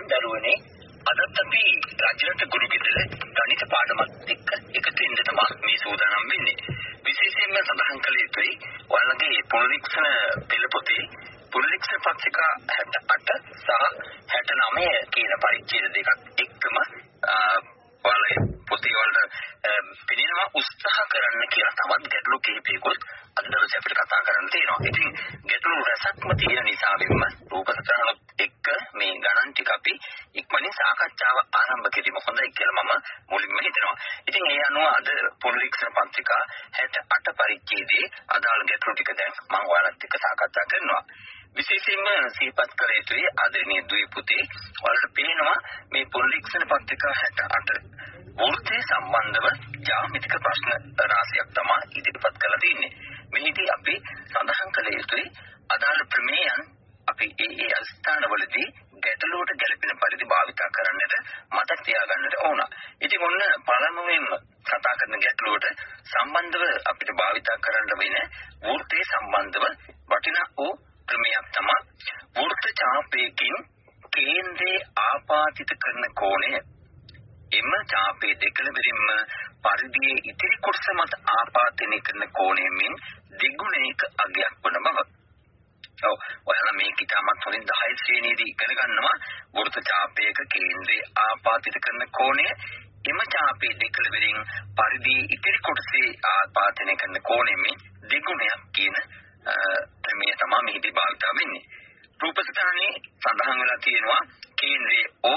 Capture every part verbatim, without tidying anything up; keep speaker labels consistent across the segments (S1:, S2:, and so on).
S1: පුළුවන් දරුවනේ අදත් අපි රජරට ගුරු ගෙදර ගණිත පාඩමත් එක්ක එකතු වෙන්න තමයි මේ සූදානම් වෙන්නේ. විශේෂයෙන්ම සඳහන් කළ යුතුයි ඔයාලගේ පොලිටික්ස් පෙළ පොතේ පොලිටික්ස් පත්‍රිකා හැට අට සහ හැට නවය කියන පරිච්ඡේද දෙකක් එක්කම ඔයාලගේ පොතේ වලට පිළිනවා උත්සාහ කරන්න කියලා තමත් ගැටලු කිහිපයකුත් අද දවසේ අපිට කතා කරන්න තියෙනවා. ඉතින් ගැටලු රසක්ම තියෙන නිසා වෙන්න රූපසටහනත් එක්ක මේ ගණන් ටික අපි ඉක්මනින් සාකච්ඡාව ආරම්භ කිරීම හොඳයි කියලා මම මුලින්ම හිතනවා. ඉතින් ඒ අනුව අද පොලිටික්ස් පත්‍රිකා හැට අට පරිච්ඡේදයේ අදාළ ගැටලු ටික දැන් මම ඔයාලත් එක්ක සාකච්ඡා කරනවා. විශේෂයෙන්ම සිහිපත් කළ යුතුයි ආදරණීය දුවේ පුතේ ඔයාලට පේනවා මේ පොලිටික්ස් පත්‍රිකා හැට අට වෘත්තය සම්බන්ධව ජ්‍යාමිතික ප්‍රශ්න රාශියක් තමයි ඉදිරිපත් කරලා තියෙන්නේ. මෙහිදී අපි සඳහන් කළ යුතුයි අදාළ ප්‍රමේයන් අපි ඒ ඒ ස්ථානවලදී ගැටලුවට ගැලපෙන පරිදි භාවිත කරන්නට මතක තියාගන්නට ඕන. ඉතින් ඔන්න පළමුවෙන්ම කතා කරන ගැටලුවට සම්බන්ධව අපිට භාවිත කරන්න වෙන වෘත්තය සම්බන්ධව වටිනා වූ ප්‍රමේයක් තමයි වෘත්ත ඡාපයකින් කේන්ද්‍රයේ ආපාතිත කරන කෝණය එම ඡාපයේ දෙකලවරින්ම පරිධියේ ඉතිරි කොටස මත ආපාතනය කරන කෝණයෙන් දෙගුණයක අගයක් වන බව. ඔව් ඔයාලා මේ කිතාමත් වලින් දහය ශ්‍රේණියේදී ඉගෙන ගන්නවා වෘත්ත ඡාපයක කේන්ද්‍රයේ ආපාතිත කරන කෝණය එම ඡාපයේ දෙකලවරින් පරිධියේ ඉතිරි කොටසේ ආපාතනය කරන කෝණයෙන් දෙගුණයක් කියන ප්‍රමේය තමයි මෙහිදී භාවිත වෙන්නේ. රූපසටහනේ සඳහන් වෙලා තියෙනවා කේන්ද්‍රයේ O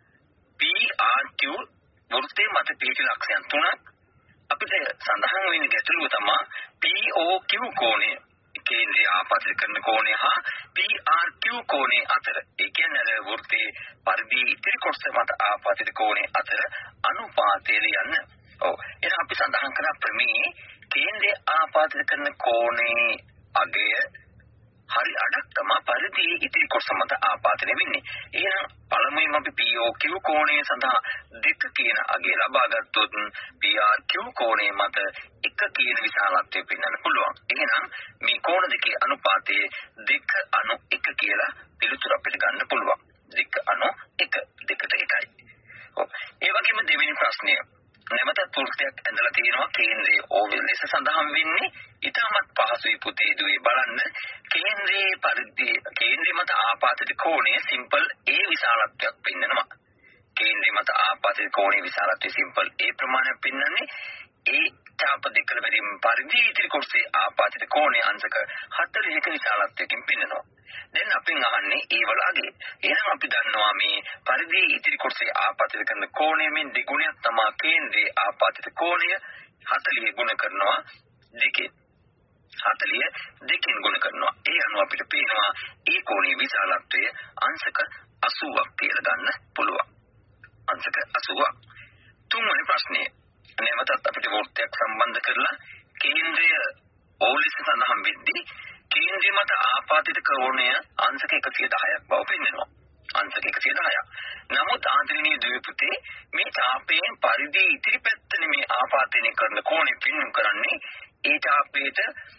S1: P R Q වෘත්තයේ මත පිහිටි ලක්ෂයන් තුනක් අපිට සඳහන් වෙන ගැටලුව තමයි P O Q කෝණය කේන්ද්‍රය ආපාතිත කරන කෝණය හා P R Q කෝණය අතර ඒ කියන්නේ වෘත්තයේ පරිධියේ ඉතිරි කොටස මත ආපාතිත කෝණය අතර අනුපාතය ලියන්න. ඔව් එහෙනම් අපි සඳහන් කරා ප්‍රමේයේ කේන්ද්‍රය ආපාතිත කරන කෝණේ අගය හරි අඩක් තමයි පරිධියේ ඉතිරි කොටස මත ආපාතනය වෙන්නේ. එහෙනම් පළමුවෙන් අපි P O Q කෝණය සඳහා දෙක කියන අගය ලබා ගත්තොත් P R Q කෝණය මත එක කියන විශාලත්වය පෙන්වන්න පුළුවන්. එහෙනම් මේ කෝණ දෙකේ අනුපාතය දෙක අනු එක කියලා පිළිතුර අපිට ගන්න පුළුවන්. දෙක අනු එක දෙකට එකයි. ඔව් ඒ වගේම දෙවෙනි ප්‍රශ්නය නැවතත් වෘත්තයක් ඇඳලා තියෙනවා කේන්ද්‍රයේ ඕවල් ලෙස සඳහන් වෙන්නේ ඊටමත් පහසුයි පුතේ දුවේ බලන්න කේන්ද්‍රයේ පරිධිය කේන්ද්‍රය මත ආපාතිත කෝණය සිම්පල් A විශාලත්වයක් පෙන්වනවා. කේන්ද්‍රය මත ආපාතිත කෝණයේ විශාලත්වය සිම්පල් A ප්‍රමාණයක් පෙන්වන්නේ ඒ ඡාප දෙකල වලින් පරිධියේ ඉතිරි කොටසේ ආපාතිත කෝණයේ අංශක හතළිහක විශාලත්වයකින් පෙන්වනවා. දැන් අපෙන් අහන්නේ ඒ වලගේ. එහෙනම් අපි දන්නවා මේ පරිධියේ ඉතිරි කොටසේ ආපාතිත කරන කෝණයෙන් දෙගුණයක් තමයි කේන්ද්‍රයේ ආපාතිත කෝණය හතළිහ ගුණ කරනවා දෙකෙන්. හතළිහ දෙකෙන් ගුණ කරනවා. ඒ අනුව අපිට පේනවා ඒ කෝණයේ විශාලත්වය අංශක අසූවක් කියලා ගන්න පුළුවන්. අංශක අසූවක්. තුන්වෙනි ප්‍රශ්නේ නැවතත් අපිට වෘත්තයක් සම්බන්ධ කරලා කේන්ද්‍රය ඕලිස සඳහන් වෙද්දී කේන්ද්‍රය මත ආපාතිත කෝණය අංශක එකසිය දහයක් බව පෙන්වනවා. අංශක එකසිය දහයක්. නමුත් ආදරණීය දුවේ පුතේ මේ ඡාපයෙන් පරිධියේ ඉතිරි පැත්තනේ මේ ආපාතනය කරන කෝණය පෙන්වන්න කරන්නේ ඒ ඡාපයට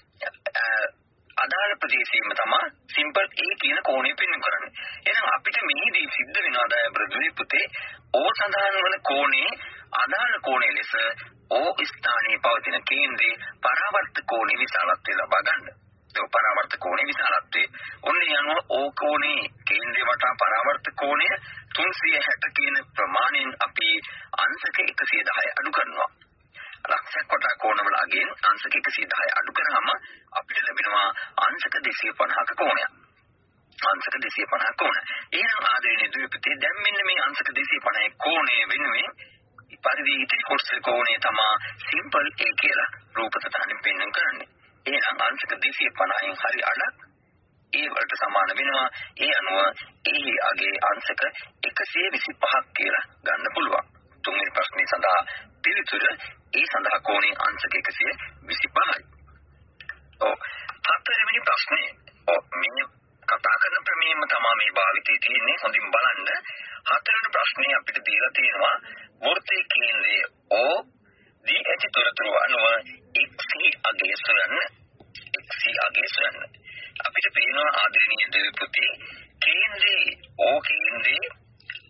S1: අදාළ ප්‍රදේශයේම තමයි සිම්පල් A කියන කෝණය පෙන්වන්න කරන්නේ. එහෙනම් අපිට මෙහිදී සිද්ධ වෙනවා දයාබර දුවේ පුතේ O සඳහන් වන කෝණේ අදාළ කෝණය ලෙස O ස්ථානයේ පවතින කේන්ද්‍රයේ පරාවර්ත කෝණයේ විශාලත්වය ලබා ගන්න. ඒ පරාවර්ත කෝණයේ විශාලත්වය. ඔන්නේ යනවා O කෝණේ කේන්ද්‍රය වටා පරාවර්ත කෝණය තුන්සිය හැට කියන ප්‍රමාණයෙන් අපි අංශක එකසිය දහය අඩු කරනවා. ලක්ෂයක් වටා කෝණවල අගෙන් අංශක එකසිය දහය අඩු කරාම අපිට ලැබෙනවා අංශක දෙසිය පනහක කෝණයක්. අංශක දෙසිය පනහ කෝණ. එහෙනම් ආදරණීය දුවේ පුතේ දැන් මෙන්න මේ අංශක දෙසිය පනහ කෝණය වෙනුවෙන් පරිධියේ ඉතිරි කොටස කෝණය තමයි සිම්පල් A කියලා රූපසටහනින් පෙන්වන්න කරන්නේ. එහෙනම් අංශක දෙසිය පනහෙන් හරි අඩක් ඒ වලට සමාන වෙනවා. ඒ අනුව ඒ අගේ අංශක එකසිය විසිපහක් කියලා ගන්න පුළුවන්. තුන්වෙනි ප්‍රශ්නේ සඳහා පිළිතුර ඒ සඳහා කෝණයේ අංශක එකසිය විසිපහයි. ඔව් හතරවෙනි ප්‍රශ්නේ ඔව් මේ කතා කරන ප්‍රමේයම තමයි මේ භාවිතයේ තියෙන්නේ. හොඳින් බලන්න. හතරවෙනි ප්‍රශ්නේ අපිට දීලා තියෙනවා වෘත්තයේ කේන්ද්‍රය O දී ඇති තොරතුරු අනුව X අගය සොයන්න. X අගය සොයන්න. අපිට පේනවා ආදරණීය දෙවි පුතේ කේන්ද්‍රයේ O කේන්ද්‍රයේ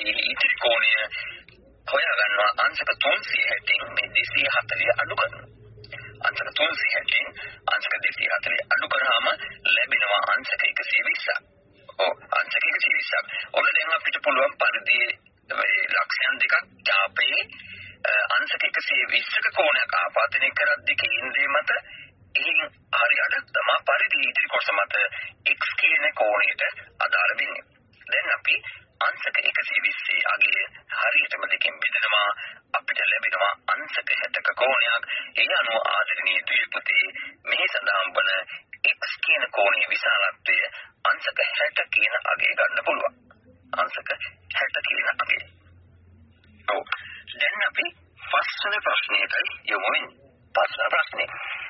S1: ඉතිරි කෝණය හොයාගන්නවා අංශක තුන්සිය හැටින් මේ දෙසිය හතළිස් අඩු කරනවා. අංශක තුන්සිය හැටින් අංශක දෙසිය හතළිස් අඩු කරාම ලැබෙනවා අංශක එකසිය විස්සක්. ඔව් අංශක එකසිය විස්සක්. ඔන්න දැන් අපිට පුළුවන් පරිදි ලක්ෂණ දෙකක් ඡාපයේ අංශක එකසිය විස්සක කෝණයක් ආපාදනය කරද්දී කේන්ද්‍රය මත එයින් හරි අඩක් තමයි පරිදි ඉදිරි කොටස මත x කියන කෝණයට අදාළ වෙන්නේ. දැන් අපි අංශක එකසිය විස්ස අගය හරියටම දෙකෙන් බෙදනවා අපිට ලැබෙනවා අංශක හැත්තක කෝණයක්. ඒ අනුව ආදරණීය දුෂ්පතේ මේ සඳහන් වන x කියන කෝණයේ විශාලත්වය අංශක හැත්ත කියන අගය ගන්න පුළුවන්. අංශක හැත්ත කියන අගය. ඔව්. දැන් අපි පස්වෙනි ප්‍රශ්නයට යමු වෙන්නේ. පස්වෙනි ප්‍රශ්නේ.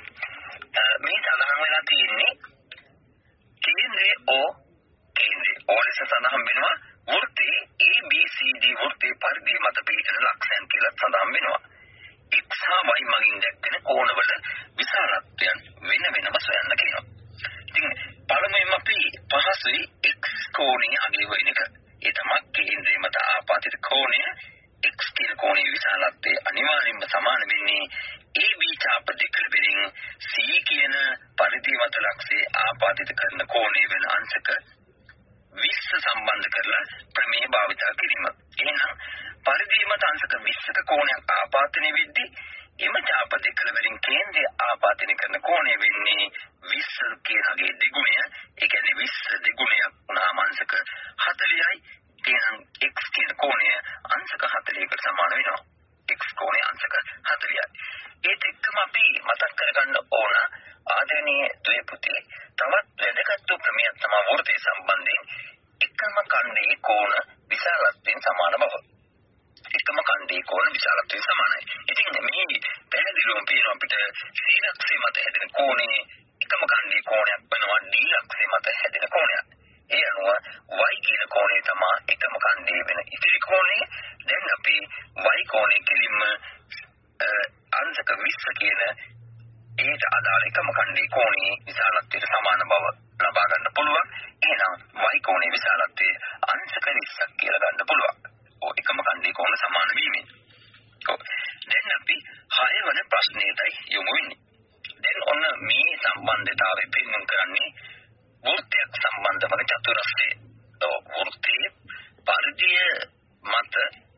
S1: මේ සඳහන් වෙලා තියෙන්නේ කේන්ද්‍රයේ O කේන්ද්‍රයේ O ලෙස සඳහන් වෙනවා වෘත්තයේ A B C D වෘත්තයේ පරිධිය මත පිහිටන ලක්ෂයන් කියලා සඳහන් වෙනවා. x හා y මගින් දැක්වෙන කෝණවල විශාලත්වයන් වෙන වෙනම සොයන්න කියනවා. ඉතින් පළමුවෙන්ම අපි පහසුයි x කෝණය අගය වෙන එක. ඒ තමයි කේන්ද්‍රය මත ආපාදිත කෝණය x කියන කෝණයේ විශාලත්වය අනිවාර්යයෙන්ම සමාන වෙන්නේ A B ඡාප දෙක වලින් C කියන පරිධිය මත ලක්ෂයේ ආපාදිත කරන කෝණය වෙන අංශක විස්ස සම්බන්ධ කරලා ප්‍රමේය භාවිත කිරීම. එහෙනම් පරිධිය මත අංශක විස්සක කෝණයක් ආපාදනය වෙද්දී එම ඡාප දෙක වලින් කේන්ද්‍රය ආපාදනය කරන කෝණය වෙන්නේ විස්ස කියනගේ දෙගුණය. ඒ කියන්නේ විස්ස දෙගුණයක් වුණාම අංශක හතළිසයි. එහෙනම් x කියන කෝණය අංශක හතළිසකට සමාන වෙනවා. x කෝණය අංශක හතළිසයි. ඒත් එක්කම අපි මතක් කරගන්න ඕන ආදරණීය ද්වේපුතේ තවත් වැදගත් ප්‍රමේයක් තමයි වෘත්තය සම්බන්ධයෙන් එකම ඛණ්ඩයේ කෝණ විශාලත්වයෙන් සමාන බව. එකම ඛණ්ඩයේ කෝණ විශාලත්වයෙන් සමානයි. ඉතින් මේ පැහැදිලිවම පේනවා අපිට C ලක්ෂය මත හැදෙන කෝණේ එකම ඛණ්ඩයේ කෝණයක් වෙනවා D ලක්ෂය මත හැදෙන කෝණයක්. ඒ අනුව y කියන කෝණය තමයි එකම ඛණ්ඩයේ වෙන ඉතිරි කෝණය. දැන් අපි y කෝණය කෙලින්ම අංශක විස්ස කියන ඒට අදාළ එකම ඛණ්ඩයේ කෝණයේ විශාලත්වයට සමාන බව ලබා ගන්න පුළුවන්. එහෙනම් y කෝණයේ විශාලත්වය අංශක විස්සක් කියලා ගන්න පුළුවන්. ඔය එකම ඛණ්ඩයේ කෝණ සමාන වීමෙන්. ඔව්. දැන් අපි හය වෙනි ප්‍රශ්නයටයි යමු වෙන්නේ. දැන් ඔන්න මේ සම්බන්ධතාවය පෙන්වන්න කරන්නේ වෘත්තයක් සම්බන්ධ වන චතුරස්‍රය. ඔව් වෘත්තයේ පරිධිය මත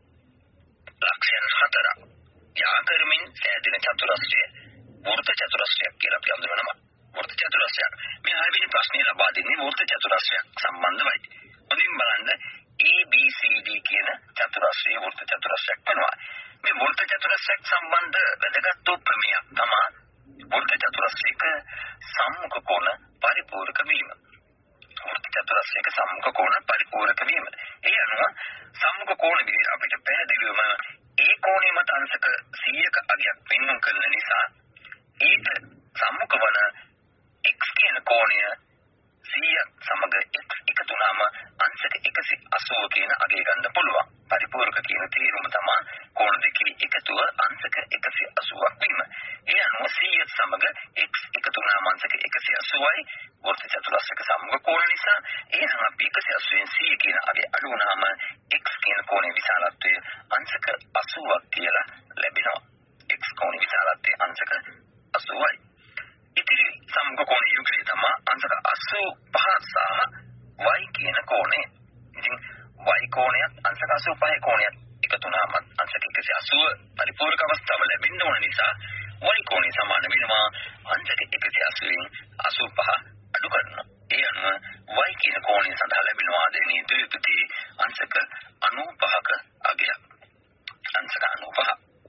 S1: ලක්ෂණ හතරක් යා කරමින් සෑදෙන චතුරස්‍රය වෘත්ත චතුරස්‍රයක් කියලා අපි හඳුන්වනවා. වෘත්ත චතුරස්‍රයක්. මේ හයවෙනි ප්‍රශ්නේ ලබා දෙන්නේ වෘත්ත චතුරස්‍රයක් සම්බන්ධවයි. මුලින්ම බලන්න A B C D කියන චතුරස්‍රයේ වෘත්ත චතුරස්‍රයක් වෙනවා. මේ වෘත්ත චතුරස්‍රයක් සම්බන්ධ වැදගත් ප්‍රමේයක් තමයි වෘත්ත චතුරස්‍රයක සම්මුඛ කෝණ පරිපූර්ණක වීම. වෘත්ත චතුරස්‍රයක සම්මුඛ කෝණ පරිපූර්ණක වීම. ඒ අනුව සම්මුඛ කෝණ විදිහට අපිට පැහැදිලිවම ඒ කෝණය මත අංශක සීයක අගයක් වෙන්නුම් කරන නිසා ඊට සම්මුඛ වන x කියන කෝණය සීයක් සමග x එකතු වුණාම අංශක එකසිය අසූ කියන අගය ගන්න පුළුවන්. පරිපූර්ණක කියන තේරුම තමයි කෝණ දෙකේ එකතුව අංශක එකසිය අසූවක් වීම. ඒ අනුව සීය සමග x එකතු වුණාම අංශක එකසිය අසූවයි වෘත්ත චතුරස්‍රයක සම්මුඛ කෝණ නිසා එහෙනම් අපි එකසිය අසූවෙන් සීය කියන අගය අඩු වුණාම x කියන කෝණයේ විශාලත්වය අංශක අසූවක් කියලා ලැබෙනවා. x කෝණයේ විශාලත්වය අංශක අසූවයි. ඉතිරි සම්මුඛ කෝණ යුගලය තමයි අංශක අසූ පහ සහ y කියන කෝණය. ඉතින් y කෝණයත් අංශක අසූ පහේ කෝණයත් එකතු වුණාම අංශක එකසිය අසූව පරිපූර්ණක අවස්ථාව ලැබෙන්න ඕන නිසා y කෝණය සමාන වෙනවා අංශක එකසිය අසූවෙන් අසූ පහ අඩු කරනවා. ඒ අනුව y කියන කෝණය සඳහා ලැබෙනවා ආදරණීය ද්වේපුතේ අංශක අනූපහක අගයක්. අංශක අනූපහ.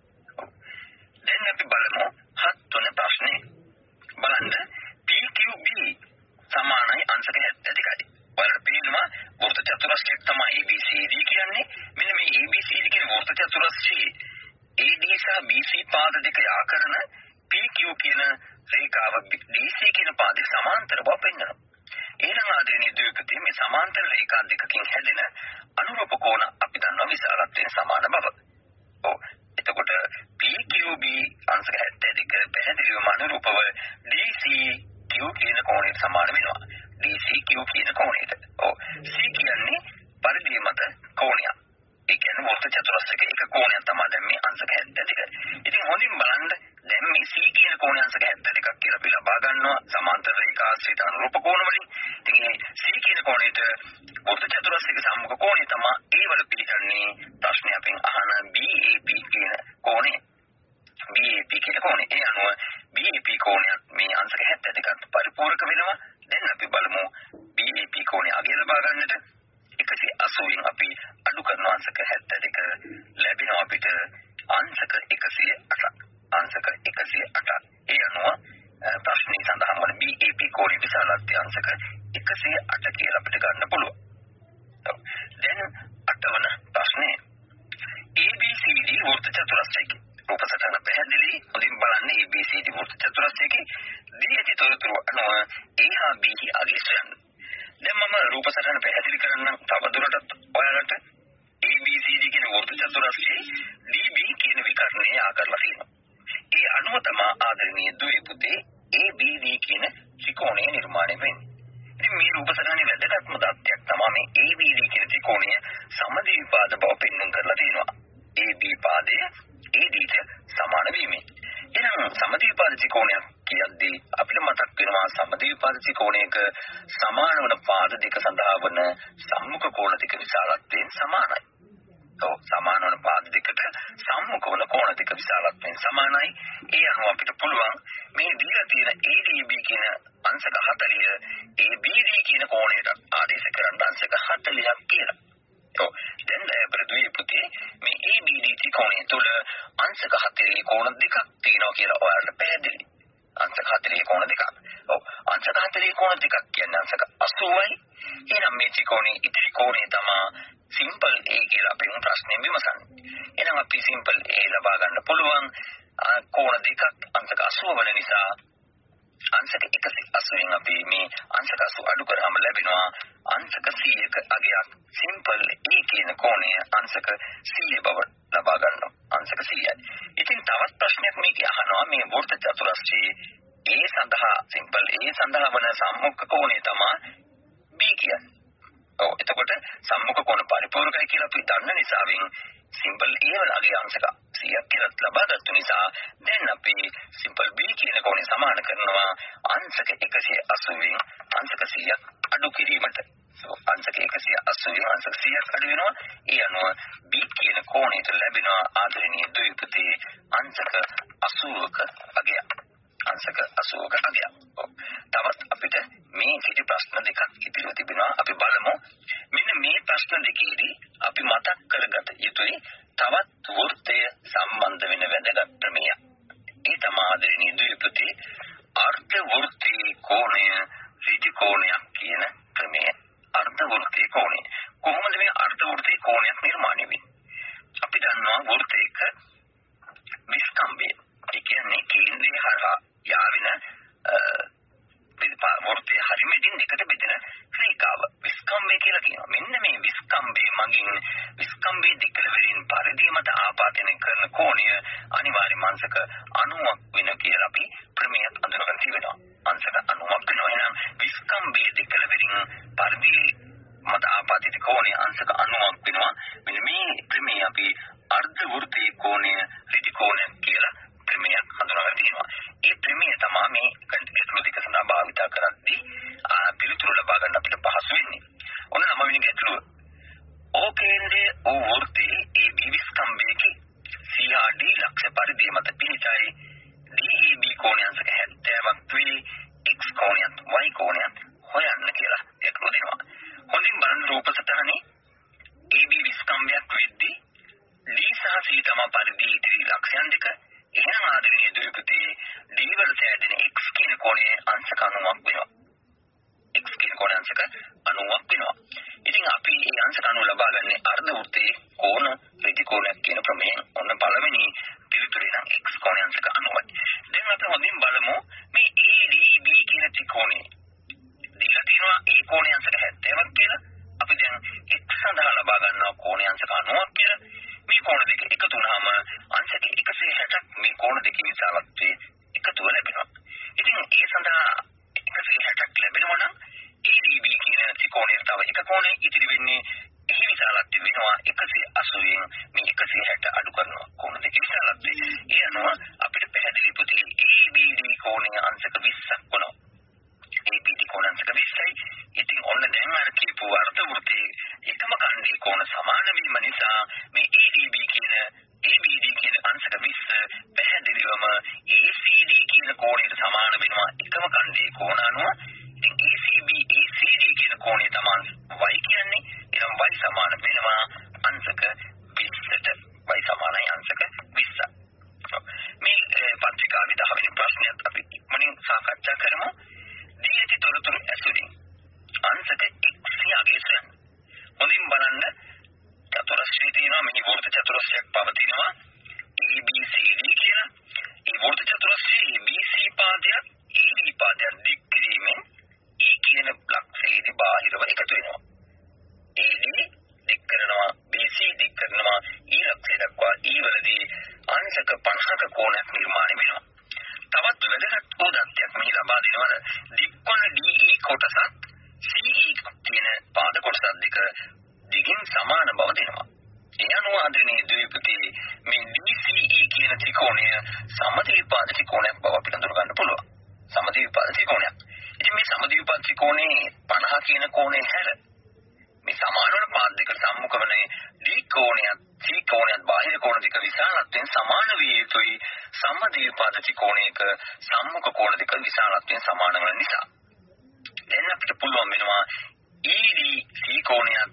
S1: දැන් අපි බලමු හත් වෙනි ප්‍රශ්නේ. බලන්න P Q B සමානයි අංශක හැත්තෑ දෙකයි. බලන්න පේනවා වෘත්ත චතුරස්‍රයක් තමයි A B C D කියන්නේ. මෙන්න මේ A B C D කියන වෘත්ත චතුරස්‍රයේ A D සහ B C පාද දෙක යා කරන P Q කියන රේඛාව D C කියන පාදේ සමාන්තර බව පෙන්වනවා. එහෙනම් ආදරණීය ද්වේපුතේ මේ සමාන්තර රේඛා දෙකකින් හැදෙන අනුරූප කෝණ අපි දන්නවා විශාලත්වයෙන් සමාන බව. ඔව්. එතකොට P Q B අංශක හැත්තෑ දෙක පැහැදිලිවම අනුරූපව D C Q කියන කෝණයට සමාන වෙනවා. D C Q කියන කෝණයට. ඔව්. C කියන්නේ පරිධිය මත කෝණයක්. වෘත්ත චතුරස්‍රයක එක කෝණයක් තමයි දැන් මේ අංශක හැත්තෑ දෙක. ඉතින් හොඳින් බලන්න දැන් මේ C කියන කෝණය අංශක හැත්තෑ දෙකක් කියලා අපි ලබා ගන්නවා සමාන්තර රේඛා ආශ්‍රිත අනුරූප කෝණ වලින්. ඉතින් මේ C කියන කෝණයට වෘත්ත චතුරස්‍රයක සම්මුඛ කෝණය තමයි ඒ වල පිළිගන්නේ ප්‍රශ්නේ අපෙන් අහන B A P කියන කෝණය. B A P කියන කෝණය. ඒ අනුව B A P කෝණය මේ අංශක හැත්තෑ දෙකත් පරිපූර්ණක වෙනවා. දැන් අපි බලමු B A P කෝණය අගය ලබා ගන්නට එකසිය අසූවෙන් අපි අඩු කරන අංශක හැත්තෑ දෙක ලැබෙනවා අපිට අංශක එකසිය අටක්. අංශක එකසිය අටක්. ඒ අනුව ප්‍රශ්නේ සඳහන් වන B A P කෝණයේ විශාලත්වය අංශක එකසිය අට කියලා අපිට ගන්න පුළුවන්. දැන් අටවන ප්‍රශ්නේ A B C D වෘත්ත චතුරස්‍රයක රූප සටහන පැහැදිලි. හොඳින් බලන්න A B C D වෘත්ත චතුරස්‍රයකේ දී ඇති තොරතුරු අනුව A හා B අගය සොයන්න. දැන් මම රූප සටහන පැහැදිලි කරන්න තවදුරටත් ඔයාලට A B C D කියන වෘත්ත චතුරස්‍රයේ D B කියන විකර්ණය ආකරලා තියෙනවා. ඒ අනුව තමයි ආදරණීය දුවේ පුතේ A B D කියන ත්‍රිකෝණය නිර්මාණය වෙන්නේ. ඉතින් මේ රූප සටහනේ වැදගත්ම தත්ත්වයක් තමයි මේ A B D කියන ත්‍රිකෝණය සමද්විපාද බව පෙන්වන්න කරලා තියෙනවා. A B පාදය A D ට සමාන වීමෙන්. එහෙනම් සමද්විපාද ත්‍රිකෝණයක් කියද්දී අපිට මතක් වෙනවා සමද්විපාද ත්‍රිකෝණයක සමාන වන පාද දෙක සඳහා වන සම්මුඛ කෝණ දෙක විශාලත්වයෙන් සමානයි. ඔව් සමාන වන පාද දෙකට සම්මුඛ වන කෝණ දෙක විශාලත්වයෙන් සමානයි. ඒ අනුව අපිට පුළුවන් මේ දීලා තියෙන A D B කියන අංශක හතළිය A B D කියන කෝණයට ආදේශ කරන්න අංශක හතළියක් කියලා. ඔව් දැන් අපිට දුවේ පුතේ මේ A B D ත්‍රිකෝණය තුල අංශක හතළිය කෝණ දෙකක් තියෙනවා කියලා ඔයාලට පැහැදිලි. අංශක හතළිය කෝණ දෙකක්. ඔව් අංශක හතළිය කෝණ දෙකක් කියන්නේ අංශක අසූවයි. එහෙනම් මේ ත්‍රිකෝණයේ ඉතිරි කෝණය තමයි සිම්පල් A කියලා අපි ප්‍රශ්නේ විමසන්නේ. එහෙනම් අපි සිම්පල් A ලබා ගන්න පුළුවන් කෝණ දෙකක් අංශක අසූව වෙන නිසා අංශක එකසිය අසූවෙන් අපි මේ අංශක අසූව අඩු කරාම ලැබෙනවා අංශක සීයක අගයක්. සිම්පල් A කියන කෝණය අංශක සීය බව ලබා ගන්නවා. අංශක සීයයි. ඉතින් තවත් ප්‍රශ්නයක් මේක අහනවා මේ වෘත්ත චතුරස්‍රයේ A සඳහා සිම්පල් A සඳහා වන සම්මුඛ කෝණය තමයි B කියන්නේ. ඔව් එතකොට සම්මුඛ කෝණ පරිපූර්ණයි කියලා අපි දන්න නිසාවෙන් සිම්පල් A වලගේ අංශක සීයක් කියලා ලබා ගත්ත නිසා දැන් අපි සිම්පල් B කියන කෝණය සමාන කරනවා අංශක එකසිය අසූවෙන් අංශක සීයක් අඩු කිරීමට. අංශක එකසිය අසූවෙන් අංශක සීයක් අඩු වෙනවා. ඒ අනුව B කියන කෝණයට ලැබෙනවා ආදරණීය දුවේ පුතේ අංශක අසූවක අගයක්. අංශක අසූවක අගයක්. තවත් අපිට මේ සිටි ප්‍රශ්න දෙකක් ඉතිරිව තිබෙනවා. අපි බලමු. මෙන්න මේ ප්‍රශ්න දෙකේදී අපි මතක් කරගත යුතුයි තවත් වෘත්තය සම්බන්ධ වෙන වැදගත් ප්‍රමේය. ඒ තමයි ආදරණීය දුවේ පුතේ අර්ධ වෘත්තයේ කෝණය ඍජු කෝණයක් කියන ප්‍රමේය. අර්ධ වෘත්තයේ කෝණය. කොහොමද මේ අර්ධ වෘත්තයේ කෝණයක් නිර්මාණය වෙන්නේ? අපි දන්නවා වෘත්තයක විස්කම්භය. ඒ කියන්නේ කේන්ද්‍රය හරහා යාවින වෘත්තය හරිමෙදින් දෙකට බෙදෙන රේඛාව විස්කම්භය කියලා කියනවා. මෙන්න මේ විස්කම්භය මගින් විස්කම්භයේ දික්කලවලින් පරිධිය මත ආපාදනය කරන කෝණය අනිවාර්යයෙන්ම අංශක අනූවක් වෙන කියලා අපි ප්‍රමේයත් අඳුරගෙන තිබෙනවා. අංශක අනූවක් වෙනවා. එහෙනම් විස්කම්භයේ දික්කලවලින් පරිධිය මත ආපාදිත කෝණය අංශක අනූවක් වෙනවා. මෙන්න මේ ප්‍රමේය අපි අර්ධ වෘත්තයේ කෝණය ඍජු කෝණයක් කියලා ප්‍රමේයක් හඳුනාගන්න තියෙනවා. ඒ ප්‍රමේය තමයි මේ ගැටලු දෙක සඳහා භාවිත කරද්දී පිළිතුරු ලබා ගන්න අපිට පහසු වෙන්නේ. ඔන්න නම වෙන ගැටලුව. O කේන්ද්‍රයේ O වෘත්තයේ A B විස්කම්භයක C R D ලක්ෂ පරිධිය මත පිහිටයි D E B කෝණය අංශක හැත්තෑවක් වේ X කෝණයත් Y කෝණයත් හොයන්න කියලා ගැටලුව දෙනවා. හොඳින් බලන්න රූප සටහනේ A B විස්කම්භයක් වෙද්දී D සහ C එකසිය හැට අඩු කරනවා කෝණ දෙකේ විශාලත්වය. ඒ අනුව අපිට පැහැදිලි පුතේ A B D කෝණයේ අංශක විස්සක් වනවා. A B D කෝණ අංශක විස්සයි. ඉතින් ඔන්න දැන් අර කියපු අර්ථ වෘත්තයේ එකම කණ්ඩේ කෝණ සමාන වීම නිසා මේ A D B කියන A B D කියන අංශක විස්ස පැහැදිලිවම A C D කියන කෝණයට සමාන වෙනවා එකම කණ්ඩේ කෝණ අනුව. ඉතින් A C B A C D කියන කෝණය තමයි y කියන්නේ. එනම් y සමාන වෙනවා අංශක විස්සට. y සමානයි අංශක විස්ස. මේ පත්‍රිකාවේ දහ වෙනි ප්‍රශ්නයත් අපි ඉක්මනින් සාකච්ඡා කරමු. දී ඇති තොරතුරු ඇසුරින් අංශක x යගේ සෙන්. හොඳින් බලන්න චතුරස්‍රය තියෙනවා. මෙහි වෘත්ත චතුරස්‍රයක් පවතිනවා A B C D කියලා. ඒ වෘත්ත චතුරස්‍රයේ B C පාදයක් A D පාදයක් දික් කිරීමෙන් E කියන ලක්ෂයේදී බාහිරව එකතු වෙනවා. A D දික් කරනවා B C දික් කරනවා E ලක්ෂය දක්වා E වලදී අංශක පනහක කෝණයක් නිර්මාණය වෙනවා. තවත් වැදගත් උදාහරණයක් මෙහි ලබා දෙනවා. දික්කොණ D E කොටසත් C E කියන පාද කොටසත් දෙක දිගින් සමාන බව දෙනවා. ඒ අනුව ආදරණීය ද්විපතී මේ D C E කියන ත්‍රිකෝණය සමද්විපාද ත්‍රිකෝණයක් බව අපිට අඳුර ගන්න පුළුවන්. සමද්විපාද ත්‍රිකෝණයක්. ඉතින් මේ සමද්විපාද ත්‍රිකෝණේ පනහ කියන කෝණේ හැර මේ සමාන වන පාද දෙක සම්මුඛ වන D කෝණයත් C කෝණයත් බාහිර කෝණ දෙක විශාලත්වයෙන් සමාන විය යුතුයි. සමද්විපාද ත්‍රිකෝණයක සම්මුඛ කෝණ දෙක විශාලත්වයෙන් සමාන වන නිසා දැන් අපිට පුළුවන් වෙනවා E D C කෝණයත්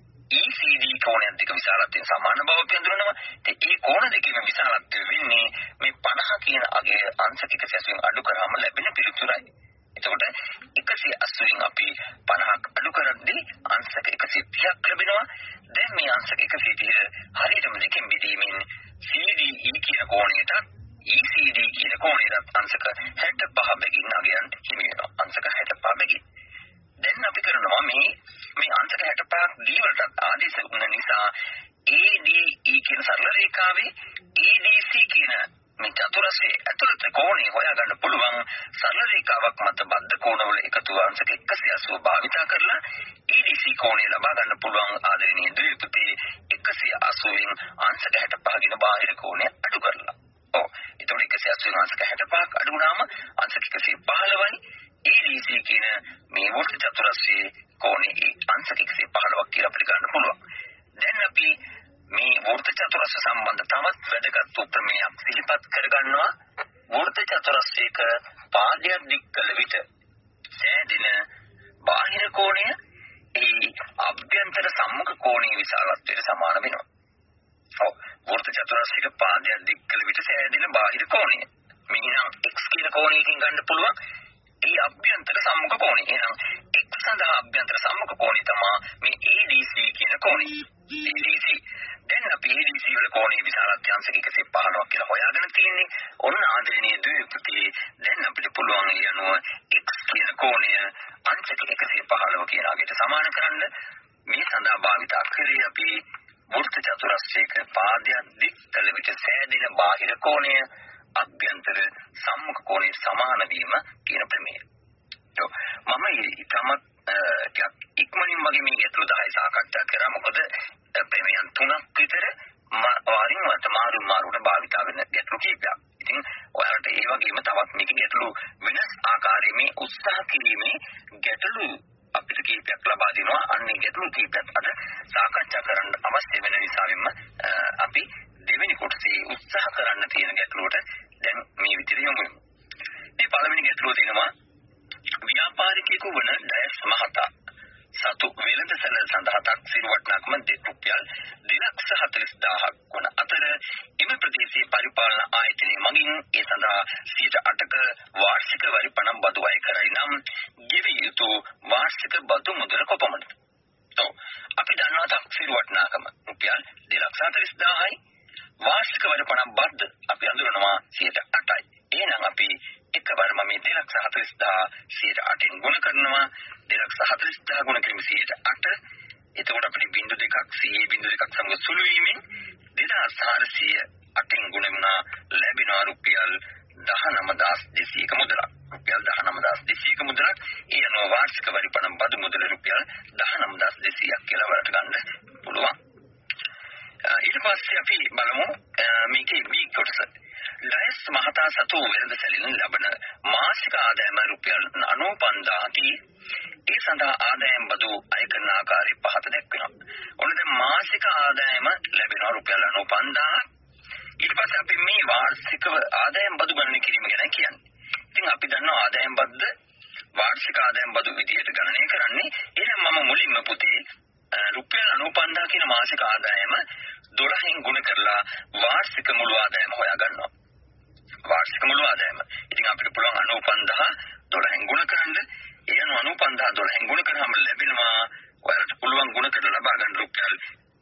S1: E C D කෝණයත් දෙක විශාලත්වයෙන් සමාන බව අපි හඳුනනවා. ඒ ඒ කෝණ දෙකේම විශාලත්වය වෙන්නේ මේ පනහ කියන අගය අංශක එකසිය අසූවෙන් අඩු කරාම ලැබෙන පිළිතුරයි. එතකොට එකසිය අසූවෙන් අපි පනහක් අඩු කරද්දී අංශක එකසිය තිහක් ලැබෙනවා. දැන් මේ අංශක එකසිය තිහ හරියටම දෙකෙන් බෙදීමෙන් C D E කියන කෝණයට E C D කියන කෝණයට අංශක හැත්තෑ පහ බැගින් අගයන් හිමි වෙනවා. අංශක හැත්තෑ පහ බැගින්. දැන් අපි කරනවා මේ මේ අංශක හැත්තෑ පහක් D වලට ආදේශ වුණ නිසා A D E කියන සරල රේඛාවේ A D C කියන මේ චතුරස්‍රයේ ඇතුළත කෝණය හොයාගන්න පුළුවන් සරල රේඛාවක් මත බද්ධ කෝණවල එකතු අංශක එකසිය අසූව භාවිතා කරලා A D C කෝණය ලබා ගන්න පුළුවන් ආදරණීය ද්විපතී එකසිය අසූවෙන් අංශක හැත්තෑ පහ කියන බාහිර කෝණය අඩු කරලා. ඔව්. එතකොට එකසිය අසූවෙන් අංශක හැත්තෑ පහක් අඩු වුණාම අංශක එකසිය පහළොවයි A D C කියන මේ වෘත්ත චතුරස්‍රයේ කෝණයේ අංශක එකසිය පහළොවක් කියලා අපිට ගන්න පුළුවන්. දැන් අපි මේ වෘත්ත චතුරස්‍ර සම්බන්ධ තවත් වැදගත් උපමයක් සිහිපත් කරගන්නවා. වෘත්ත චතුරස්‍රයක පාදයක් දික් කළ විට සෑදෙන බාහිර කෝණය ඒ අභ්‍යන්තර සම්මුඛ කෝණයේ විශාලත්වයට සමාන වෙනවා. ඔව්. වෘත්ත චතුරස්‍රයක පාදයක් දික් කළ විට සෑදෙන බාහිර කෝණය මෙහිනම් x කියන කෝණයකින් ගන්න පුළුවන්. ඒ අභ්‍යන්තර සම්මුඛ කෝණය. එහෙනම් x සඳහා අභ්‍යන්තර සම්මුඛ කෝණය තමයි මේ A D C කියන කෝණය. A D C. දැන් අපි A D C වල කෝණයේ විශාලත්වය අංශක එකසිය පහළොවක් කියලා හොයාගෙන තියෙන්නේ. ඔන්න ආදරණීය ද්විපතී දැන් අපිට පුළුවන් ඒ අනුව x කියන කෝණය අංශක එකසිය පහළොව කියන අගයට සමාන කරන්න. මේ සඳහා භාවිත කරේ අපි වෘත්ත චතුරස්‍රයක පාදයක් දික් කළ විට සෑදෙන බාහිර කෝණය අභ්‍යන්තර සම්මුඛ කෝණයේ සමාන වීම කියන ප්‍රමේය. මම ඊටමත් ඉක්මනින් මගේ මේ ගැටලු දහය සාකච්ඡා කරා. මොකද ප්‍රමේයන් තුනක් විතර වරින් වර මාරු මාරුවට භාවිත වෙන ගැටලු කීපයක්. ඉතින් ඔයාලට ඒ වගේම තවත් මේක ගැටලු වෙනස් ආකාරයේ මේ උත්සාහ කිරීමේ ගැටලු අපිට කීපයක් ලබා දෙනවා. අන්නේ ගැටලු කීපයක් අද සාකච්ඡා කරන්න අවශ්‍ය වෙන නිසාවෙන්ම අපි දෙවෙනි කොටසේ උත්සාහ කරන්න තියෙන ගැටලුවට දැන් මේ විදිහට යමු. මේ පළවෙනි ගැටලුව දෙනවා ව්‍යාපාරිකයෙකු වන ඩයස් මහතා සතු වෙළඳසැල සඳහා තක්සේරු වටිනාකම රුපියල් දෙලක්ෂ හතළිස් දාහක් වන අතර එම ප්‍රදේශයේ පරිපාලන ආයතනය මගින් ඒ සඳහා සියයට අටක වාර්ෂික වරි පනම් බදු අය කරයි නම් ගෙවිය යුතු වාර්ෂික බදු මුදල කොපමණද? તો අපි දන්නවා තක්සේරු වටිනාකම රුපියල් දෙලක්ෂ හතළිස් දාහයි. වාර්ෂික වරි පනම් බද්ද අපි අඳුරනවා සියයට අටයි. එහෙනම් අපි එකවරම මේ දෙලක්ෂ හතළිස් දාහ සියයට අටෙන් ගුණ කරනවා. දෙලක්ෂ හතළිස් දාහ ගුණ කිරීම සියයට අට. එතකොට අපිට බිංදු දෙකක් සියය බිංදු දෙකක් සමග සුළු වීමෙන් දෙදාස් හාරසිය අටෙන් ගුණ වුණා ලැබෙනවා රුපියල් දහනවදාස් දෙසීයක මුදලක්. රුපියල් දහනවදාස් දෙසීයක මුදලක්. ඒ අනුව වාර්ෂික වරි පනම් බදු මුදල රුපියල් දහනවදාස් දෙසීයක් කියලා වලට ගන්න පුළුවන්. ඊට පස්සේ අපි බලමු මේකේ B කොටස. ඩයස් මහතා සතු වෙළඳ සැලෙන් ලබන මාසික ආදායම රුපියල් අනූපන්දාහකි. ඒ සඳහා ආදායම් බදු අය කරන ආකාරය පහත දැක්වෙනවා. ඔන්න දැන් මාසික ආදායම ලැබෙනවා රුපියල් අනූපන්දාහක්. ඊට පස්සේ අපි මේ වාර්ෂිකව ආදායම් බදු ගණනය කිරීම ගැන කියන්නේ. ඉතින් අපි දන්නවා ආදායම් බද්ද වාර්ෂික ආදායම් බදු විදිහට ගණනය කරන්නේ. එහෙනම් මම මුලින්ම පුතේ රුපියල් අනූපන්දාහ කියන මාසික ආදායම දොළහෙන් ගුණ කරලා වාර්ෂික මුළු ආදායම හොයා ගන්නවා. වාර්ෂික මුළු ආදායම. ඉතින් අපිට පුළුවන් අනූපන්දාහ දොළහෙන් ගුණ කරන්න. ඒ අනුව අනූපන්දාහ දොළහෙන් ගුණ කරාම ලැබෙනවා ඔයාලට පුළුවන් ගුණ කරලා ලබා ගන්න රුපියල්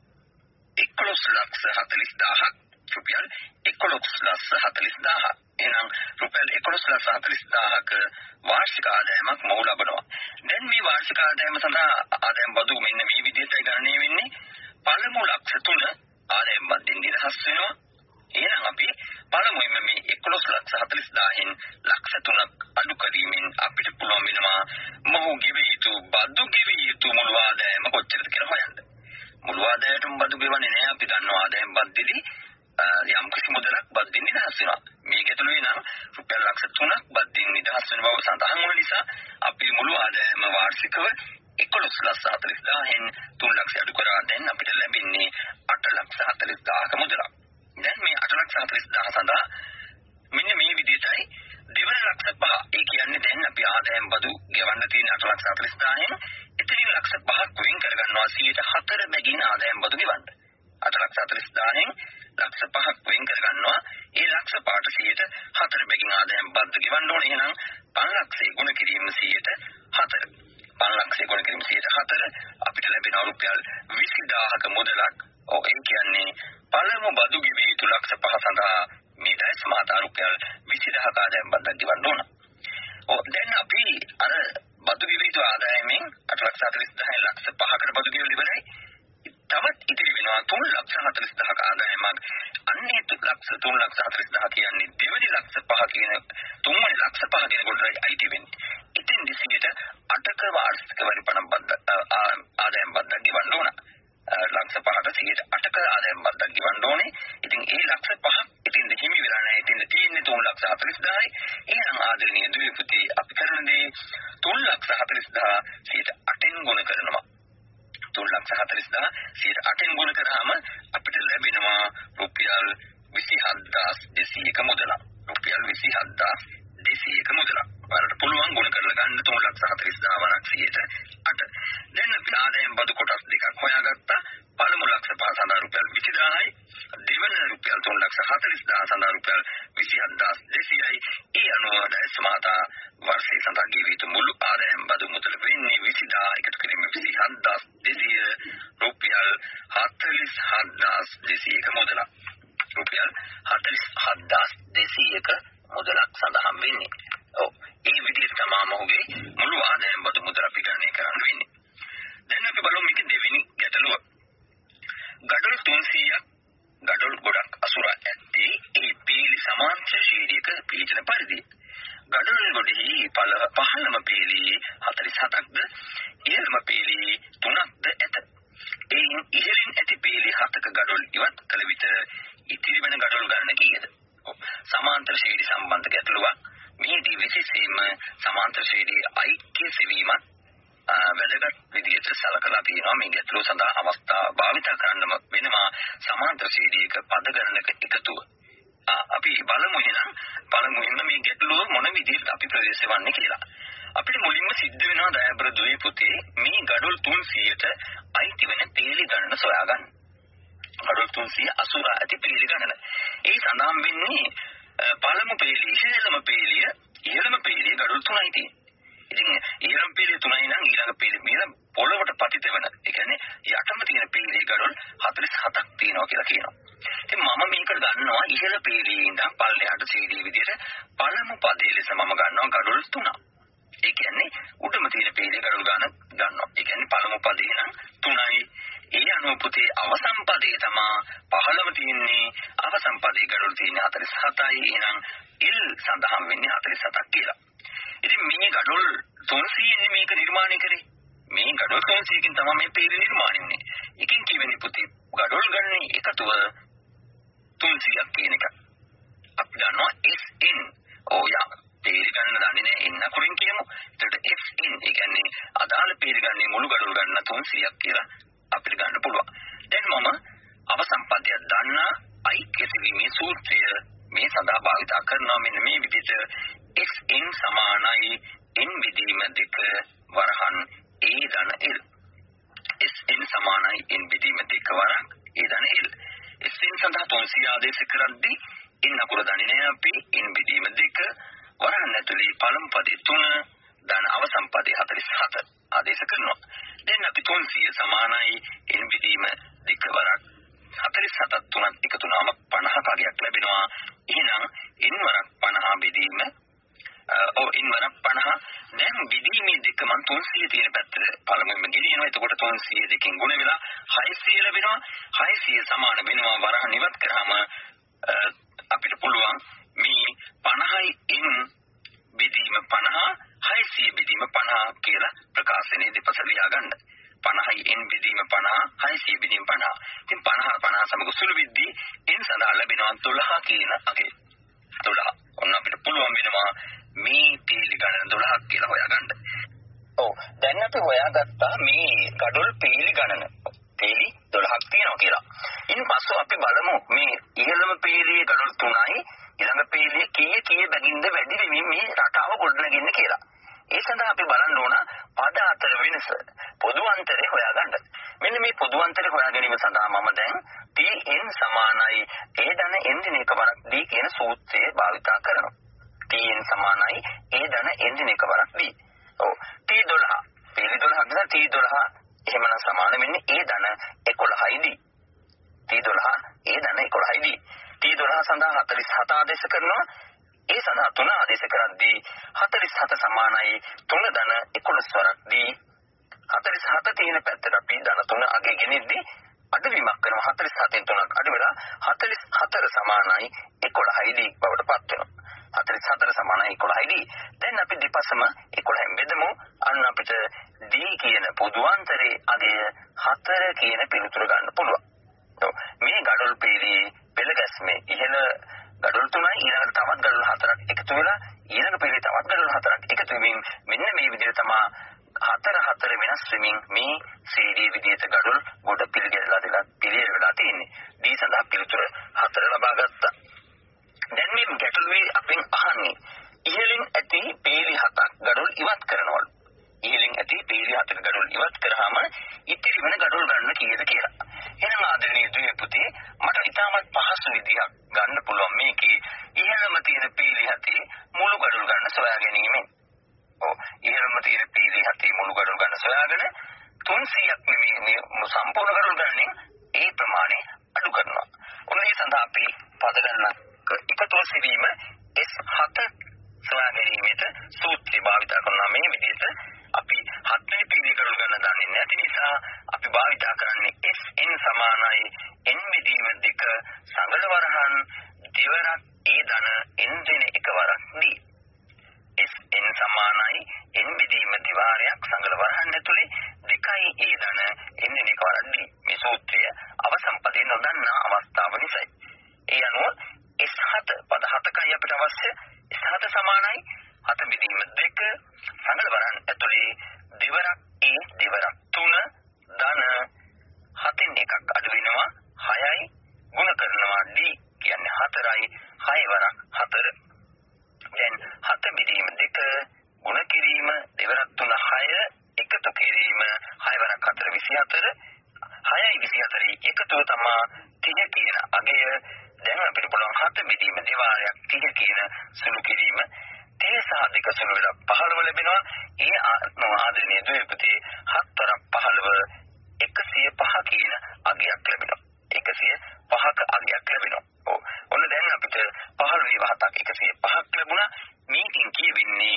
S1: එකොළොස් ලක්ෂ හතළිස් දාහක්. රුපියල් එකොළොස් ලක්ෂ හතළිස් දාහක්. එහෙනම් රුපියල් එකොළොස් ලක්ෂ හතළිස් දාහක වාර්ෂික ආදායමක් මොහු ලබනවා. දැන් මේ වාර්ෂික ආදායම සඳහා ආදායම් බදු මෙන්න මේ විදිහටයි ගණනය වෙන්නේ. පළමු ලක්ෂ තුන ආදායම් බද්දෙන් නිදහස් වෙනවා. එහෙනම් අපි පළමුවෙන්ම මේ එකොළොස් ලක්ෂ හතළිස් දාහෙන් ලක්ෂ තුනක් අඩු කිරීමෙන් අපිට පුළුවන් වෙනවා මොහු ගෙවිය යුතු බදු ගෙවිය යුතු මුළු ආදායම කොච්චරද කියලා හොයන්න. මුළු ආදායයටම බදු ගෙවන්නේ නැහැ. අපි දන්නවා ආදායම් බද්දේදී යම් කිසි මුදලක් බද්දෙන් නිදහස් වෙනවා. මේක ඇතුළේ නම් රුපියල් ලක්ෂ තුනක් බද්දෙන් නිදහස් වෙන බව සඳහන් වන නිසා අපි මුළු ආදායම වාර්ෂිකව එකොළොස් ලක්ෂ හතළිස් දාහෙන් තුන් ලක්ෂ අඩු කරා දැන් අපිට ලැබෙන්නේ අට ලක්ෂ හතළිස් දාහක මුදලක්. දැන් මේ අට ලක්ෂ හතළිස් දාහ සඳහා මෙන්න මේ විදිහටයි දෙවන ලක්ෂ පහ. ඒ කියන්නේ දැන් අපි ආදායම් බදු ගෙවන්න තියෙන අට ලක්ෂ හතළිස් දාහෙන් ඉතින් ලක්ෂ පහක් වෙන් කරගන්නවා සියයට හතර බැගින් ආදායම් බදු ගෙවන්න. අට ලක්ෂ හතළිස් දාහෙන් ලක්ෂ පහක් වෙන් කරගන්නවා. ඒ ලක්ෂ පහට සියයට හතර බැගින් ආදායම් බදු ගෙවන්න ඕනේ. එහෙනම් පන්ලක්ෂය ගුණ කිරීම සියයට හතර. පන්ලක්ෂය ගුණ කිරීම සියයට හතර අපිට ලැබෙන රුපියල් විසිදාහක මුදලක්. ඔව් ඒ කියන්නේ පළමු බදු ගෙවිය යුතු ලක්ෂ පහ සඳහා මේ ඩයස් මහතා රුපියල් විසිදාහක ආදායම් බද්දක් ගෙවන්න ඕන. ඔව් දැන් අපි අර බදු ගෙවිය යුතු ආදායමෙන් අට ලක්ෂ හතළිස් දාහෙන් ලක්ෂ පහකට බදු ගෙවලා ඉවරයි. තවත් ඉතිරි වෙනවා තුන් ලක්ෂ හතළිස් දාහක ආදායමක්. අන්නේ ලක්ෂ තුන් ලක්ෂ හතළිස් දාහ කියන්නේ දෙවෙනි ලක්ෂ පහ කියන තුන්වෙනි ලක්ෂ පහ කියන කොටයි අයිති වෙන්නේ. ඉතින් දිසියට අටක වාර්ෂික වරිපණ බද්ද ආදායම් බද්දක් ගෙවන්න ඕන. ලක්ෂ පහට සියයට අටක ආදායම් බද්දක් ගෙවන්න ඕනේ. ඉතින් ඒ ලක්ෂ පහ ඉතින් හිමි වෙලා නැහැ. ඉතින් තියෙන්නේ තුන් ලක්ෂ හතළිස් දාහයි. එහෙනම් ආදරණීය දුවේ පුතේ අපි කරන්නේ තුන් ලක්ෂ හතළිස් දාහ සියයට අටෙන් ගුණ කරනවා. තුන් ලක්ෂ හතළිස් දාහ සියයට අටෙන් ගුණ කරාම අපිට ලැබෙනවා රුපියල් විසිහත් දෙසීයක මුදලක්. රුපියල් විසිහත් දෙසීයක මුදලක්. ඔයාලට පුළුවන් ගුණ කරලා ගන්න තුන් ලක්ෂ හතළිස් දාහ වරක් සියයට අට. දැන් අපි ආදායම් බදු කොටස් දෙකක් හොයාගත්තා. පළමු ලක්ෂ පහ සඳහා රුපියල් විසිදාහයි. දෙවන රුපියල් තුන් ලක්ෂ හතළිස් දාහ සඳහා රුපියල් විසිහත් දෙසීයයි. ඒ අනුව ඩයස් මහතා වර්ෂයේ සඳහා ගෙවිය යුතු මුළු ආදායම් බදු මුදල වෙන්නේ විසිදාහ එකතු කිරීම විසිහත් දෙසීය රුපියල් හතළිස් හත් දෙසීයක මුදලක්. රුපියල් හතළිස් හත් දෙසීයක මුදලක් සඳහන් වෙන්නේ. ඔව් ඒ විදිහට තමයි මොහුගේ මුළු ආදායම් බදු මුදල අපි ගණනය කරන්න වෙන්නේ. දැන් අපි බලමු මේක දෙවෙනි ගැටලුව. ගඩොල් තුන්සීයක් ගඩොල් ගොඩක් අසුරා ඇත්තේ ඒ පීලි සමාන්තර ශීර්ෂයක පිහිටන පරිදි. ගඩොල් ගොඩෙහි පහළම පීලි හතළිස් හතක්ද ඉහළම පීලි තුනක්ද ඇත. එයින් ඉහළින් ඇති පීලි හතක ගඩොල් ඉවත් කළ විට ඉතිරි වෙන ගඩොල් ගණන කීයද? සමාන්තර ශීර්ෂ සම්බන්ධ ගැටලුවක්. මේදී විශේෂයෙන්ම සමාන්තර ශීර්ෂයේ ඓක්‍ය සෙවීමත් වැදගත් විදිහට සලකලා තියෙනවා. මේ ගැටලුව සඳහා අවස්ථා භාවිත කරන්නම වෙනවා සමාන්තර ශීර්ෂයක පද ගණනක එකතුව. අපි බලමු එහෙනම් බලමුෙන්න මේ ගැටලුව මොන විදිහට අපි ප්‍රවේශ වෙන්නේ කියලා. අපිට මුලින්ම සිද්ධ වෙනවා දයාබර දුවේ පුතේ මේ ගඩොල් තුන්සීයට අයිති වෙන පීලි ගණන සොයාගන්න. ගඩොල් තුන්සීය අසුරා ඇති පීලි ගණන. ඒ සඳහන් වෙන්නේ පළමු පීලි ඉහළම පීලිය ඉහළම පීලිය ගඩොල් තුනයි තියෙන්නේ. ඉතින් ඊළඟ පීලිය තුනයි නම් ඊළඟ පීලිය මිල පොළවට පතිත වෙන. ඒ කියන්නේ යටම තියෙන පීලිය ගඩොල් හතළිස් හතක් තියෙනවා කියලා කියනවා. ඉතින් මම මේක ගන්නවා ඉහළ පීලියේ ඉඳන් පල්ලෙහාට සීඩී විදිහට පළමු පදයේ ලෙස මම ගන්නවා ගඩොල් තුනක්. ඒ කියන්නේ උඩම තියෙන පීලිය ගඩොල් ගන්න ගන්නවා. ඒ කියන්නේ පළමු පදේ නම් තුනයි. ඒ අනුව පුතේ අවසන් පදේ තමයි පහළම තියෙන්නේ. අවසන් පදේ ගඩොල් තියෙන්නේ හතළිස් හතයි. එහෙනම් L සඳහන් වෙන්නේ හතළිස් හතක් කියලා. ඉතින් මේ ගඩොල් තුන්සීයෙන් මේක නිර්මාණය කරේ. මේ ගඩොල් තුන්සියකින් තමයි මේ පේලි නිර්මාණය වුනේ. එකකින් කියවෙන්නේ පුතේ ගඩොල් ගණනේ එකතුව තුන්සියයක් කියන එක. අපි දන්නවා S N. ඕ යා පේලි ගණන දන්නේ නැහැ එන්න කුරින් කියමු. ඒකට S N ඒ කියන්නේ අදාළ පේලි ගණනේ මුළු ගඩොල් ගණන තුන්සියයක් කියලා අපිට ගන්න පුළුවන්. දැන් මම අවසම්පදයක් දන්නා I කෙසවීමේ සූත්‍රය මේ සඳහා භාවිත කරනවා මෙන්න මේ විදිහට S N සමානයි N බෙදීම දෙක වරහන් A ධන L. S N සමානයි N බෙදීම දෙක වරහන් A ධන L. S N සඳහා තුන්සිය ආදේශ කරද්දී N අකුර දන්නේ නැහැ අපි N බෙදීම දෙක වරහන් ඇතුලේ පළමු පදේ තුන ධන අවසන් පදේ හතළිස් හත ආදේශ කරනවා. දැන් අපි තුන්සිය සමානයි N බෙදීම දෙක වරහන් හතළිස් හතත් තුනත් එකතු වුණාම පනහ කගයක් ලැබෙනවා. එහෙනම් N වරක් පනහ බෙදීම ඔව් N වරක් පනහ දැන් බෙදීමේ දෙක මන් තුන්සිය තියෙන පැත්තට පළමුවෙන්ම ගෙනියනවා. එතකොට තුන්සිය දෙකෙන් ගුණ වෙලා හයසිය ලැබෙනවා. හයසිය සමාන වෙනවා වරහන් ඉවත් කරාම අපිට පුළුවන් මේ පනහයි N බෙදීම පනහ හයසිය බෙදීම පනහ කියලා ප්‍රකාශනයේ දෙපස ලියා ගන්න. පනහයි N බෙදීම පනහ හයසිය බෙදීම පනහ. ඉතින් පනහ පනහ සමග සුළු විද්දී N සඳහා ලැබෙනවා දොළහ කියන අගේ. දොළහ. ඔන්න අපිට පුළුවන් වෙනවා මේ පේලි ගණන දොළහක් කියලා හොයාගන්න. ඔව් දැන් අපි හොයාගත්තා මේ ගඩොල් පේලි ගණන. පේලි දොළහක් තියෙනවා කියලා. ඉන් පස්සේ අපි බලමු මේ ඉහළම පේලියේ ගඩොල් තුනයි ඊළඟ පේලියේ කීය කීය බැගින්ද වැඩි වෙමින් මේ රටාව ගොඩනගන්නේ කියලා. ඒ සඳහා අපි බලන්න ඕන පද අතර වෙනස පොදු අන්තරය හොයාගන්න. මෙන්න මේ පොදු අන්තරය හොයා ගැනීම සඳහා මම දැන් T N සමානයි A ධන N දින එකවරක් D කියන සූත්‍රය භාවිත කරනවා. T N සමානයි A ධන N දින එකවරක් D. ඔව් T දොළහ පේලි දොළහ ගන්න T දොළහ එහෙමනම් සමාන වෙන්නේ A ධන එකොළහයි D. T දොළහ A ධන එකොළහයි D. T දොළහ සඳහා හතළිස් හත ආදේශ කරනවා. ඒ සඳහා තුන ආදේශ කරද්දී හතළිස් හත සමානයි තුන ධන එකොළොස් වරක් D. හතළිස් හත තියෙන පැත්තට අපි ධන තුන අගේ ගෙනිද්දී අඩවීමක් කරනවා. හතළිස් හතෙන් තුනක් අඩු වෙලා හතළිස් හතර සමානයි එකොළහයි D බවට පත් වෙනවා. හතළිස් හතර සමානයි එකොළහයි D. දැන් අපි දෙපසම එකොළහෙන් බෙදමු. අන්න අපිට D කියන පොදුාන්තරයේ අගය හතර කියන පිළිතුර ගන්න පුළුවන්. මේ ගඩොල් පේලියේ පෙළ ගැස්මේ ඉහළ ගඩොල් තුනයි ඊළඟට තවත් ගඩොල් හතරක් එකතු වෙලා ඊළඟ පේලියේ තවත් ගඩොල් හතරක් එකතු වෙමින් මෙන්න මේ විදිහට තමයි හතර හතර වෙනස් වෙමින් මේ ශ්‍රේණියේ විදිහට ගඩොල් ගොඩ පිළිගැදලා දෙලා පිළියෙල වෙලා තියෙන්නේ. D සඳහා පිළිතුර හතර ලබා ගත්තා. දැන් මේ ගැටලුවේ අපෙන් අහන්නේ ඉහළින් ඇති පේලි හතක් ගඩොල් ඉවත් කරනවලු. ඉහළින් ඇති පේලි හතක ගඩොල් ඉවත් කරාම ඉතිරි වෙන ගඩොල් ගන්න කීයද කියලා. එහෙනම් ආදරණීය දුවේ පුතේ මට ඉතාමත් පහසු විදිහක් ගන්න පුළුවන් මේකේ ඉහළම තියෙන පේලි හතේ මුළු ගඩොල් ගන්න සොයා ගැනීමෙන්. ඔව් ඉහළම තියෙන පේලි හතේ මුළු ගඩොල් ගන්න සොයාගෙන තුන්සියයක් නෙමෙයි සම්පූර්ණ ගඩොල් ගන්නෙන් ඒ ප්‍රමාණය අඩු කරනවා. ඔන්න ඒ සඳහා අපි පද ගණනක් එකතු සිවීම S හත සොයා ගැනීමට සූත්‍රය භාවිත කරනවා. මේ විදිහට අපි හත් වෙනි පේලි ගඩොල් ගන්න දන්නේ නැති නිසා අපි භාවිත කරන්නේ S N සමානයි N බෙදීම දෙක සඟල වරහන් දෙවරක් A ධන N දින එකවරක් D. S N සමානයි N බෙදීම දෙවාරයක් සඟල වරහන් ඇතුලේ දෙකයි A ධන N දින එකවරක් D. මේ සූත්‍රය අවසන් පදේ නොදන්නා අවස්ථාව නිසායි. ඒ අනුව S හත පද හතකයි අපිට අවශ්‍ය. S හත සමානයි හත බෙදීම දෙක සඟල වරහන් ඇතුලේ දෙවරක් A දෙවරක් තුන ධන හතෙන් එකක් අඩු වෙනවා හයයි ගුණ කරනවා D කියන්නේ හතරයි හය වරක් හතර. දැන් හත බෙදීම දෙක ගුණ කිරීම දෙවරක් තුන හය එකතු කිරීම හය වරක් හතර විසිහතර හයයි විසිහතරයි එකතුව තමයි තිහ කියන අගය. දැන් අපිට පුළුවන් හත බෙදීම දෙවාරයක් තිහ කියන සුළු කිරීම තිහ සහ දෙක සුළු වෙලා පහළව ලැබෙනවා. ඒ ආදරණීය දුවේ පුතේ හත් වරක් පහළව එකසිය පහ කියන අගයක් ලැබෙනවා. එකසිය පහක අගයක් ලැබෙනවා. ඔව් ඔන්න දැන් අපිට පහළ වේව හතක් එකසිය පහක් ලැබුණා. මේකෙන් කියවෙන්නේ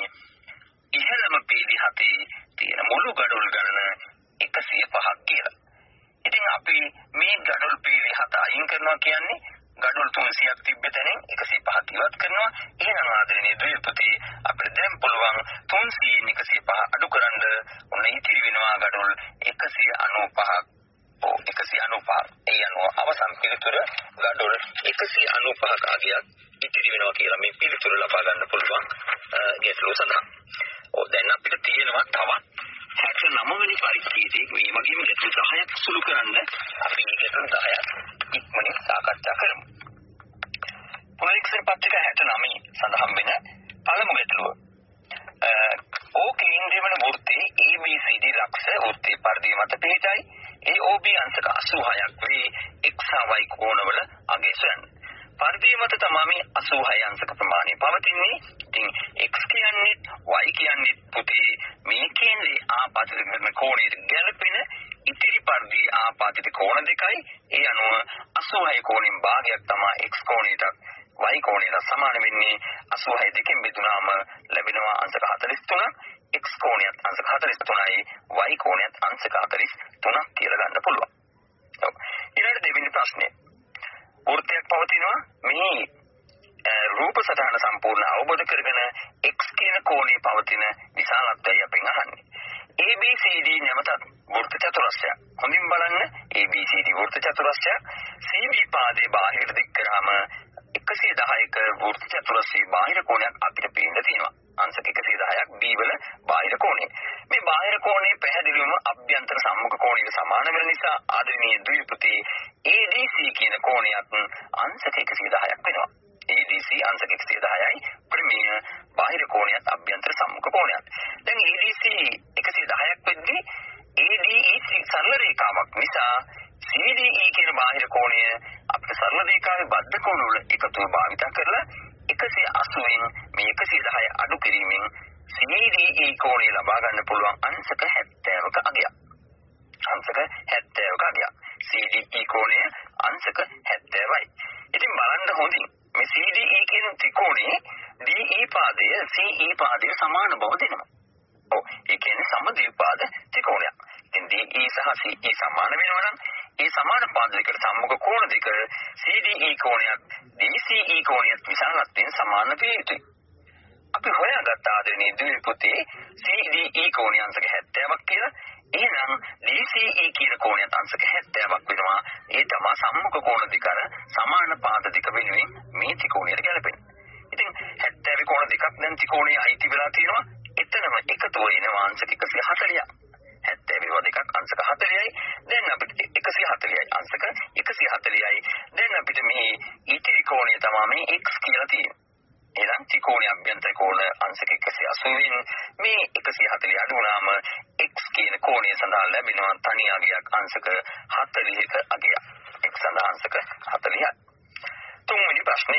S1: ඉහළම පේලි හතේ තියෙන මුළු ගඩොල් ගණන එකසිය පහක් කියලා. ඉතින් අපි මේ ගඩොල් පේලි හත අයින් කරනවා කියන්නේ ගඩොල් තුන්සියක් තිබ්බ තැනින් එකසිය පහක් ඉවත් කරනවා. එහෙනම් ආදරණීය දුවේ පුතේ අපිට දැන් පුළුවන් තුන්සියෙන් එකසිය පහ අඩු කරන්න. ඔන්න ඉතිරි වෙනවා එකසිය අනූපහක අගයක් ඉතිරි වෙනවා කියලා මේ පිළිතුර ලබා ගන්න පුළුවන් ගැටලුව සඳහා. ඔව් දැන් අපිට තියෙනවා තවත් හැත්තෑ නව වෙනි පරිච්ඡේදයේ මේ වගේම ගැටලු දහයක් සුළු කරන්න අපි මේ ගැටලු දහයක් ඉක්මනින් සාකච්ඡා කරමු. පුනරීක්ෂණ පත්‍රික හැත්තෑ නවය සඳහන් වෙන පළමු ගැටලුව. ඕ කේන්ද්‍රය වන වෘත්තයේ A B C D ලක්ෂ වෘත්තයේ පරිධිය මත පිහිටයි. A O B අංශක අසූහයක් වේ X හා Y කෝණවල අගය සොයන්න. පරිධිය මත තමයි මේ අසූහය අංශක ප්‍රමාණය පවතින්නේ. ඉතින් X කියන්නේ Y කියන්නේ පුතේ මේ කේන්ද්‍රයේ ආපාතිත කරන කෝණයට ගැලපෙන ඉතිරි පරිධියේ ආපාතිත කෝණ දෙකයි. ඒ අනුව අසූහය කෝණයෙන් භාගයක් තමයි X කෝණයට Y කෝණයට සමාන වෙන්නේ. අසූහය දෙකෙන් බෙදුනාම ලැබෙනවා අංශක හතළිස් තුනක්. X කෝණයත් අංශක හතළිස් තුනයි Y කෝණයත් අංශක හතළිස් තුනක් කියලා ගන්න පුළුවන්. ඔව්. ඊළඟ දෙවෙනි ප්‍රශ්නේ. වෘත්තයක් පවතිනවා. මේ රූප සටහන සම්පූර්ණ අවබෝධ කරගෙන X කියන කෝණයේ පවතින විශාලත්වය අපෙන් අහන්නේ. A B C D නැමතත් වෘත්ත චතුරස්‍රයක්. හොඳින් බලන්න A B C D වෘත්ත චතුරස්‍රයක්. C B පාදයේ බාහිර දික් කරාම එකසිය දහයක වෘත්ත චතුරස්‍රයේ බාහිර කෝණයක් අපිට පේන්න තියෙනවා. අංශක එකසිය දහයක් B වල බාහිර කෝණය. මේ බාහිර කෝණය පැහැදිලිවම අභ්‍යන්තර සම්මුඛ කෝණයට සමාන වෙන නිසා ආදරණීය ද්විපති A D C කියන කෝණයත් අංශක එකසිය දහයක් වෙනවා. A D C අංශක එකසිය දහයයි ප්‍රමේය බාහිර කෝණයත් අභ්‍යන්තර සම්මුඛ කෝණයත්. දැන් A D C එකසිය දහයක් වෙද්දී A D E සරල රේඛාවක් නිසා C D E කියන බාහිර කෝණය අපිට සරල රේඛාවේ බද්ධ කෝණ වල එකතුව භාවිත කරලා එකසිය අසූවෙන් මේ එකසිය දහය අඩු කිරීමෙන් C D E කෝණය ලබා ගන්න පුළුවන් අංශක හැත්තෑවක අගයක්. අංශක හැත්තෑවක අගයක්. C D E කෝණය අංශක හැත්තෑවයි. ඉතින් බලන්න හොඳින් මේ C D E කියන ත්‍රිකෝණයේ D E පාදය C E පාදයට සමාන බව දෙනවා. ඔව් ඒ කියන්නේ සමද්විපාද ත්‍රිකෝණයක්. ඉතින් D E සහ C E සමාන වෙනවා නම් ඒ සමාන පාද දෙකට සම්මුඛ කෝණ දෙක C D E කෝණයක් D C E කෝණයත් විශාලත්වයෙන් සමාන විය යුතුයි. අපි හොයාගත්ත ආදරණීය ද්විපති C D E කෝණය අංශක හැත්තෑවක් කියලා. එහෙනම් D C E කියන කෝණයත් අංශක හැත්තෑවක් වෙනවා. ඒ තමයි සම්මුඛ කෝණ දෙක අර සමාන පාද දෙක වෙනුවෙන් මේ ත්‍රිකෝණයට ගැලපෙන්නේ. ඉතින් හැත්තෑවේ කෝණ දෙකක් දැන් ත්‍රිකෝණයේ අයිති වෙලා තියෙනවා. එතනම එකතු වෙනවා අංශක එකසිය හතළිහක්. හැත්තෑවේ දෙකක් අංශක හතළිහයි. දැන් අපිට එකසිය හතළිහයි අංශක එකසිය හතළිහයි. දැන් අපිට මේ ඉතිරි කෝණය තමයි මේ X කියලා තියෙන්නේ. එහෙනම් ත්‍රිකෝණයේ අභ්‍යන්තර කෝණ අංශක එකසිය අසූවෙන් මේ එකසිය හතළිහ අඩු වුණාම X කියන කෝණය සඳහා ලැබෙනවා තනි අගයක් අංශක හතළිහක අගයක්. X සඳහා අංශක හතළිහයි. තුන්වෙනි ප්‍රශ්නය.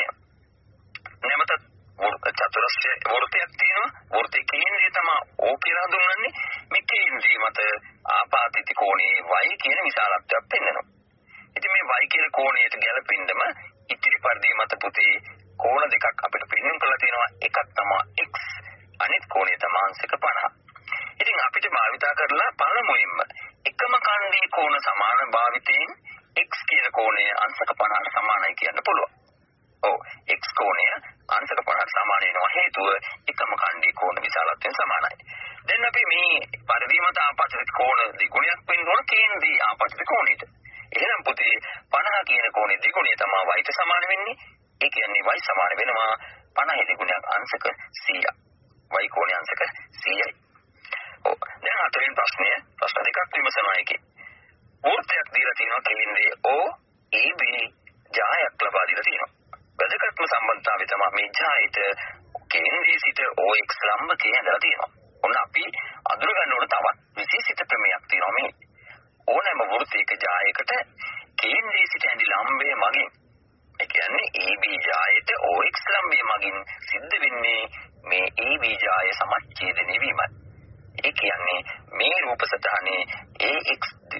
S1: නැවත චතුරස්‍රය වෘත්තයක් තියෙනවා. වෘත්තයේ කේන්ද්‍රය තමයි O කියලා හඳුන්වන්නේ. මේ කේන්ද්‍රය මත ආපාතිත කෝණයේ Y කියන විශාලත්වයක් පෙන්වනවා. ඉතින් මේ Y කියන කෝණයට ගැලපෙන්නම ඉතිරි පරිධිය මත පුතේ කෝණ දෙකක් අපිට පෙන්වන්න කරලා තියෙනවා. එකක් තමයි X අනිත් කෝණය තමයි අංශක පනහ. ඉතින් අපිට භාවිතා කරලා පළමුවෙන්ම එකම ඛණ්ඩයේ කෝණ සමාන භාවිතයෙන් X කියන කෝණය අංශක පනහට සමානයි කියන්න පුළුවන්. ඔව් X කෝණය අංශක පනහට සමාන වෙනවා හේතුව එකම ඛණ්ඩයේ කෝණ විශාලත්වයෙන් සමානයි. දැන් අපි මේ පරිධිය මත ආපාතිත කෝණ දෙගුණයක් වෙනකොට කේන්ද්‍රී ආපාතිත කෝණයට. එහෙනම් පුතේ පනහ කියන කෝණේ දෙගුණය තමයි y ට සමාන වෙන්නේ. ඒ කියන්නේ y සමාන වෙනවා පනහ දෙගුණයක් අංශක සීයක්. y කෝණය අංශක සීයයි. ඔව් දැන් හතරවෙනි ප්‍රශ්නය ප්‍රශ්න දෙකක් විමසනවා එකේ. වෘත්තයක් දීලා තියෙනවා කේන්ද්‍රයේ O A B ජායක් ලබා දීලා තියෙනවා. වැදගත්ම සම්බන්ධතාවය තමයි මේ ජායට කේන්ද්‍රයේ සිට O X ලම්බකයේ ඇඳලා තියෙනවා. ඔන්න අපි අඳුර ගන්න ඕන තවත් විශේෂිත ක්‍රමයක් තියෙනවා මේ. ඕනෑම වෘත්තයක ජායකට කේන්ද්‍රයේ සිට ඇඳි ලම්බයේ මගින් ඒ කියන්නේ A B ජායට O X ලම්බයේ මගින් සිද්ධ වෙන්නේ මේ A B ජාය සමච්ඡේදනය වීමයි. ඒ කියන්නේ මේ රූප සටහනේ A X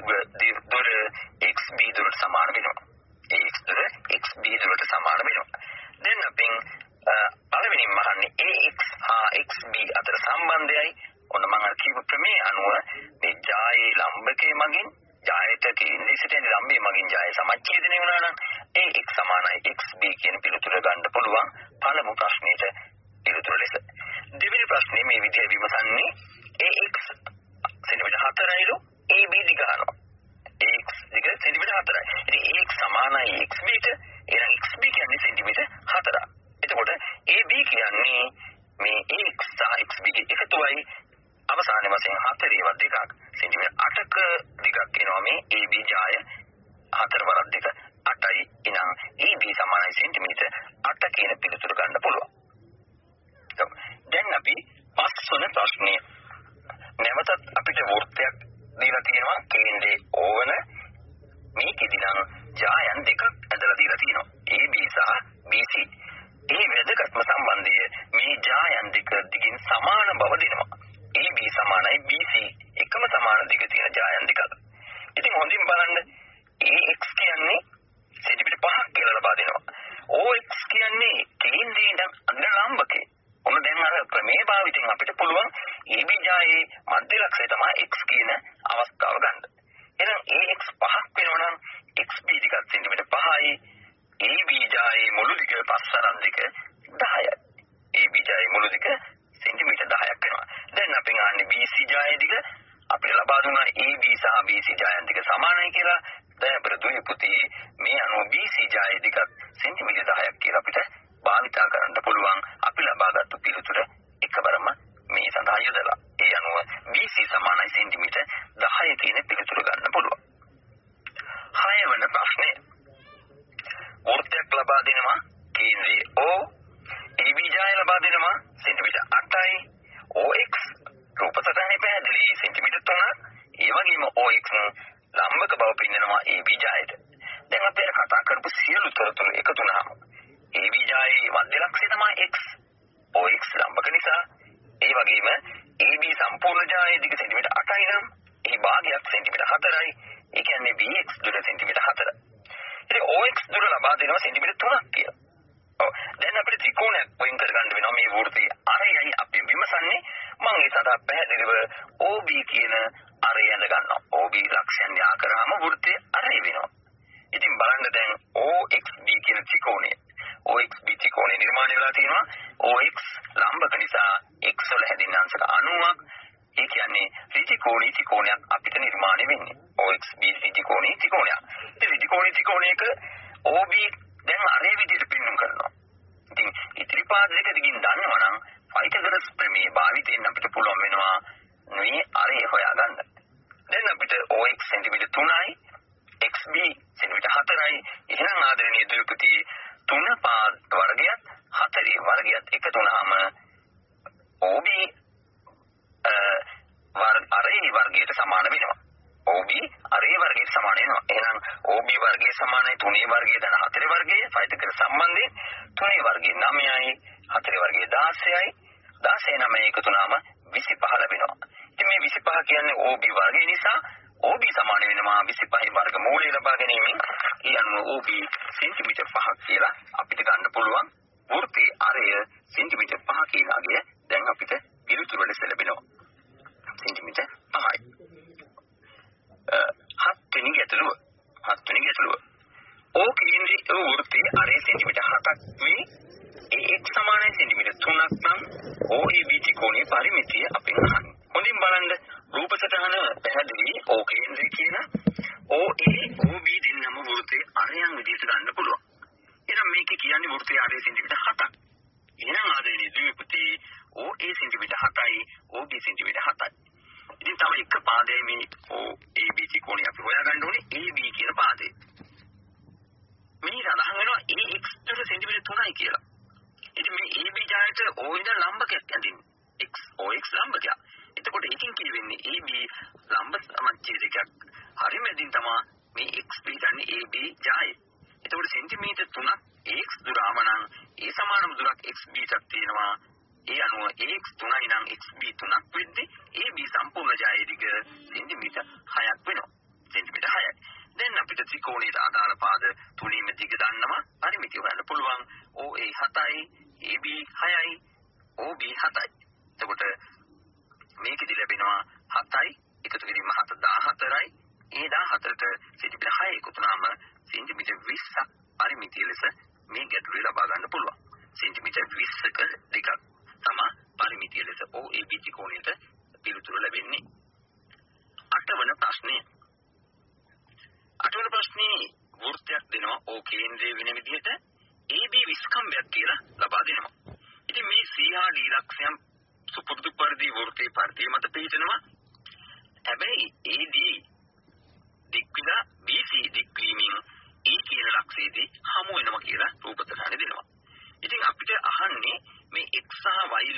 S1: දුර X B දුරට සමාන වෙනවා. A X දුර X B දුරට සමාන වෙනවා. දැන් අපි පළවෙනිම අහන්නේ A X හා X B අතර සම්බන්ධයයි. ඔන්න මම අර කියපු ප්‍රමේය අනුව මේ ජායේ ලම්බකයේ මගින් ජායට කේන්ද්‍රයේ සිට ලම්බයේ මගින් ජාය සමච්ඡේදනය වුණා නම් A X සමානයි X B කියන පිළිතුර ගන්න පුළුවන් පළමු ප්‍රශ්නෙට පිළිතුර ලෙස. දෙවෙනි ප්‍රශ්නේ මේ විදිහට විමසන්නේ A X සෙන්ටිමීටර් හතරයිලු A B දිග ගන්නවා. A X දිග සෙන්ටිමීටර් හතරයි. ඉතින් A X සමානයි X B ට. එහෙනම් සෙන්ටිමීටර් අට කියන පිළිතුර ගන්න පුළුවන්. දැන් අපි පස්වන ප්‍රශ්නය. නැවතත් අපිට වෘත්තයක් දීලා තියෙනවා කේන්ද්‍රයේ O වන මේකෙදි නම් ජායන් දෙකක් ඇදලා දීලා තියෙනවා. A B සහ B C. ඒ වැදගත්ම සම්බන්ධය මේ ජායන් දෙක දිගින් සමාන බව දෙනවා. A B සමානයි B C එකම සමාන දිග තියෙන ජායන් දෙකක්. ඉතින් හොඳින් බලන්න A X කියන්නේ සෙන්ටිමීටර් පහක් කියලා ලබා දෙනවා. O X කියන්නේ කේන්ද්‍රයේ ඉඳන් අග ලම්බකේ. ඔන්න දැන් අර ක්‍රමයේ භාවිතෙන් අපිට පුළුවන් A B ජායේ මධ්‍ය ලක්ෂය තමයි X කියන අවස්ථාව ගන්න. එහෙනම් A X පහක් වෙනවා නම් X B දිග සෙන්ටිමීටර් පහයි. A B ජායේ මුළු දිග පස්වරන් දෙක දහයයි. A B ජායේ මුළු දිග සෙන්ටිමීටර් දහයක් වෙනවා. දැන් අපි ගන්න B C ජායේ දිග අපිට ලබා දුන්නා A B සහ B C ජායන් දෙක සමානයි කියලා. දැන් අපිට දුයි පුතේ මේ අනුව B C ජායේ දිග සෙන්ටිමීටර් දහයක් කියලා අපිට භාවිතා කරන්න පුළුවන්. අපි ලබාගත්තු පිළිතුර එකවරම මේ සඳහා යොදලා. ඒ අනුව B C සමානයි සෙන්ටිමීටර් දහය කියන පිළිතුර ගන්න පුළුවන්. හය වෙනි ප්‍රශ්නය. වෘත්තයක් ලබා දෙනවා කේන්ද්‍රයේ O. A B ජාය ලබා දෙනවා සෙන්ටිමීටර් අටයි. O X රූප සටහනේ පැහැදිලි සෙන්ටිමීටර් තුනක්. ඒ වගේම O X ලම්බක බව පෙන්වනවා A B ජායට. දැන් අපි අර කතා කරපු සියලු තොරතුරු එකතු වුණාම A B ජායේ මධ්‍ය ලක්ෂය තමයි X. O X ලම්බක නිසා. ඒ වගේම A B සම්පූර්ණ ජායේ දිග සෙන්ටිමීටර් අටයි නම් ඒ භාගයක් සෙන්ටිමීටර් හතරයි. ඒ කියන්නේ B X දුර සෙන්ටිමීටර් හතරයි. ඉතින් O X දුර ලබා දෙනවා සෙන්ටිමීටර් තුනක් කියලා. ඔව්. දැන් අපිට ත්‍රිකෝණයක් වෙන් කර ගන්න වෙනවා මේ වෘත්තයේ අරයයි අපි විමසන්නේ. මම ඒ සඳහා පැහැදිලිව O B කියන අරය යන ගන්නවා. O B ලක්ෂණ යා කරාම වෘත්තයේ අරය වෙනවා. ඉතින් බලන්න දැන් O X B කියන ත්‍රිකෝණය. O X B ත්‍රිකෝණය නිර්මාණය වෙලා තියෙනවා. O X ලම්බක නිසා X වල හැදින්න අංශක අනූවක්. ඒ කියන්නේ ත්‍රිකෝණී ත්‍රිකෝණයක් අපිට නිර්මාණය වෙන්නේ. O X B ත්‍රිකෝණී ත්‍රිකෝණයක්. ඉතින් ත්‍රිකෝණී ත්‍රිකෝණයක O B දැන් අරේ විදිහට පින්නම් කරනවා. ඉතින් ඉතිරි පාද දෙක දිගින් දන්නවනම් පයිතගොරස් ප්‍රමේය භාවිතයෙන් අපිට පුළුවන් වෙනවා මේ අරේ හොයාගන්න. දැන් අපිට O X සෙන්ටිමීටර් තුනයි X B සෙන්ටිමීටර් හතරයි. එහෙනම් ආදරණීය දුප්පති තුන පාද වර්ගයත් හතරේ වර්ගයත් එකතු වුණාම O B අරේ වර්ගයට සමාන වෙනවා. O B අරේ වර්ගයට සමාන වෙනවා. එහෙනම් O B වර්ගයේ සමානයි තුනේ වර්ගයේ දන හතරේ වර්ගයේ පයිතගොරස් සම්බන්ධයෙන් තුනේ වර්ගයේ නවයයි හතරේ වර්ගයේ දහසයි. දහසයි නවයයි එකතු වුණාම විසිපහ ලැබෙනවා. ඉතින් මේ විසිපහ කියන්නේ O B වර්ගය නිසා O B සමාන වෙනවා විසිපහේ වර්ග මූලය ලබා ගැනීමෙන්. ඒ අනුව O B සෙන්ටිමීටර් පහක් කියලා අපිට ගන්න පුළුවන්. වෘත්තයේ අරය සෙන්ටිමීටර් පහ කියන අගය දැන් අපිට පිළිතුරු ලෙස ලැබෙනවා. සෙන්ටිමීටර් පහයි. හත් වෙනි ගැටලුව. හත් වෙනි ගැටලුව. O කේන්ද්‍රයේ වෘත්තයේ අරය සෙන්ටිමීටර් හතක් වේ. A X සමානයි සෙන්ටිමීටර් තුනක් නම් O A B ත්‍රිකෝණයේ පරිමිතිය අපෙන් අහන්න. හොඳින් බලන්න රූප සටහන පැහැදිලි. O කේන්ද්‍රය කියන O A O B දෙන්නම වෘත්තයේ අරයන් විදිහට ගන්න පුළුවන්. එහෙනම් මේකේ කියන්නේ වෘත්තයේ අරය සෙන්ටිමීටර් හතක්. එහෙනම් ආදරණීය ද්විපති O A සෙන්ටිමීටර් හතයි O B සෙන්ටිමීටර් හතයි. ඉතින් තව එක පාදයයි මේ O A B ත්‍රිකෝණය අපි හොයාගන්න ඕනේ A B කියන පාදේ. මේ සඳහන් වෙනවා A X දුර සෙන්ටිමීටර් තුනයි කියලා. ඉතින් මේ A B ජායට O ඉඳන් ලම්බකයක් ඇඳින්නේ. X O X ලම්බකයක්. එතකොට එකකින් කියවෙන්නේ A B ලම්බ සමච්ඡේදයක්. හරියමෙදින් තමයි මේ X පිටන්නේ A B ජාය. එතකොට සෙන්ටිමීටර් තුනක් A X දුරම නම් ඒ සමානම දුරක් X B ටත් තියෙනවා. ඒ අනුව A X තුනයි නම් X B තුනක් වෙද්දී A B සම්පූර්ණ ජායේ දිග සෙන්ටිමීටර් හයක් වෙනවා. සෙන්ටිමීටර් හයයි. දැන් අපිට ත්‍රිකෝණයට අදාළ පාද තුනීම දිග දන්නවා. පරිමිතිය හොයන්න පුළුවන්. O A හතයි A B හයයි O B හතයි. එතකොට මේකෙදි ලැබෙනවා හතයි එකතු කිරීම හත දාහතරයි. ඒ දාහතරට සෙන්ටිමීටර් හය එකතු වුණාම සෙන්ටිමීටර් විස්සක් පරිමිතිය ලෙස මේ ගැටලුවේ ලබා ගන්න පුළුවන්. සෙන්ටිමීටර් විස්සක දෙකක් තමයි පරිමිතිය ලෙස O A B ත්‍රිකෝණයට පිළිතුරු ලැබෙන්නේ. අටවන ප්‍රශ්නය. අටවන ප්‍රශ්නේ වෘත්තයක් දෙනවා O කේන්ද්‍රයේ වෙන විදිහට A B විස්කම්භයක් කියලා ලබා දෙනවා. ඉතින් මේ C හා D ලක්ෂයන් සුපුරුදු පරිදි වෘත්තයේ පරිධිය මත පිහිටනවා. හැබැයි A D දික්විලා B C දික්වීමෙන් E කියන ලක්ෂයේදී හමු වෙනවා කියලා රූප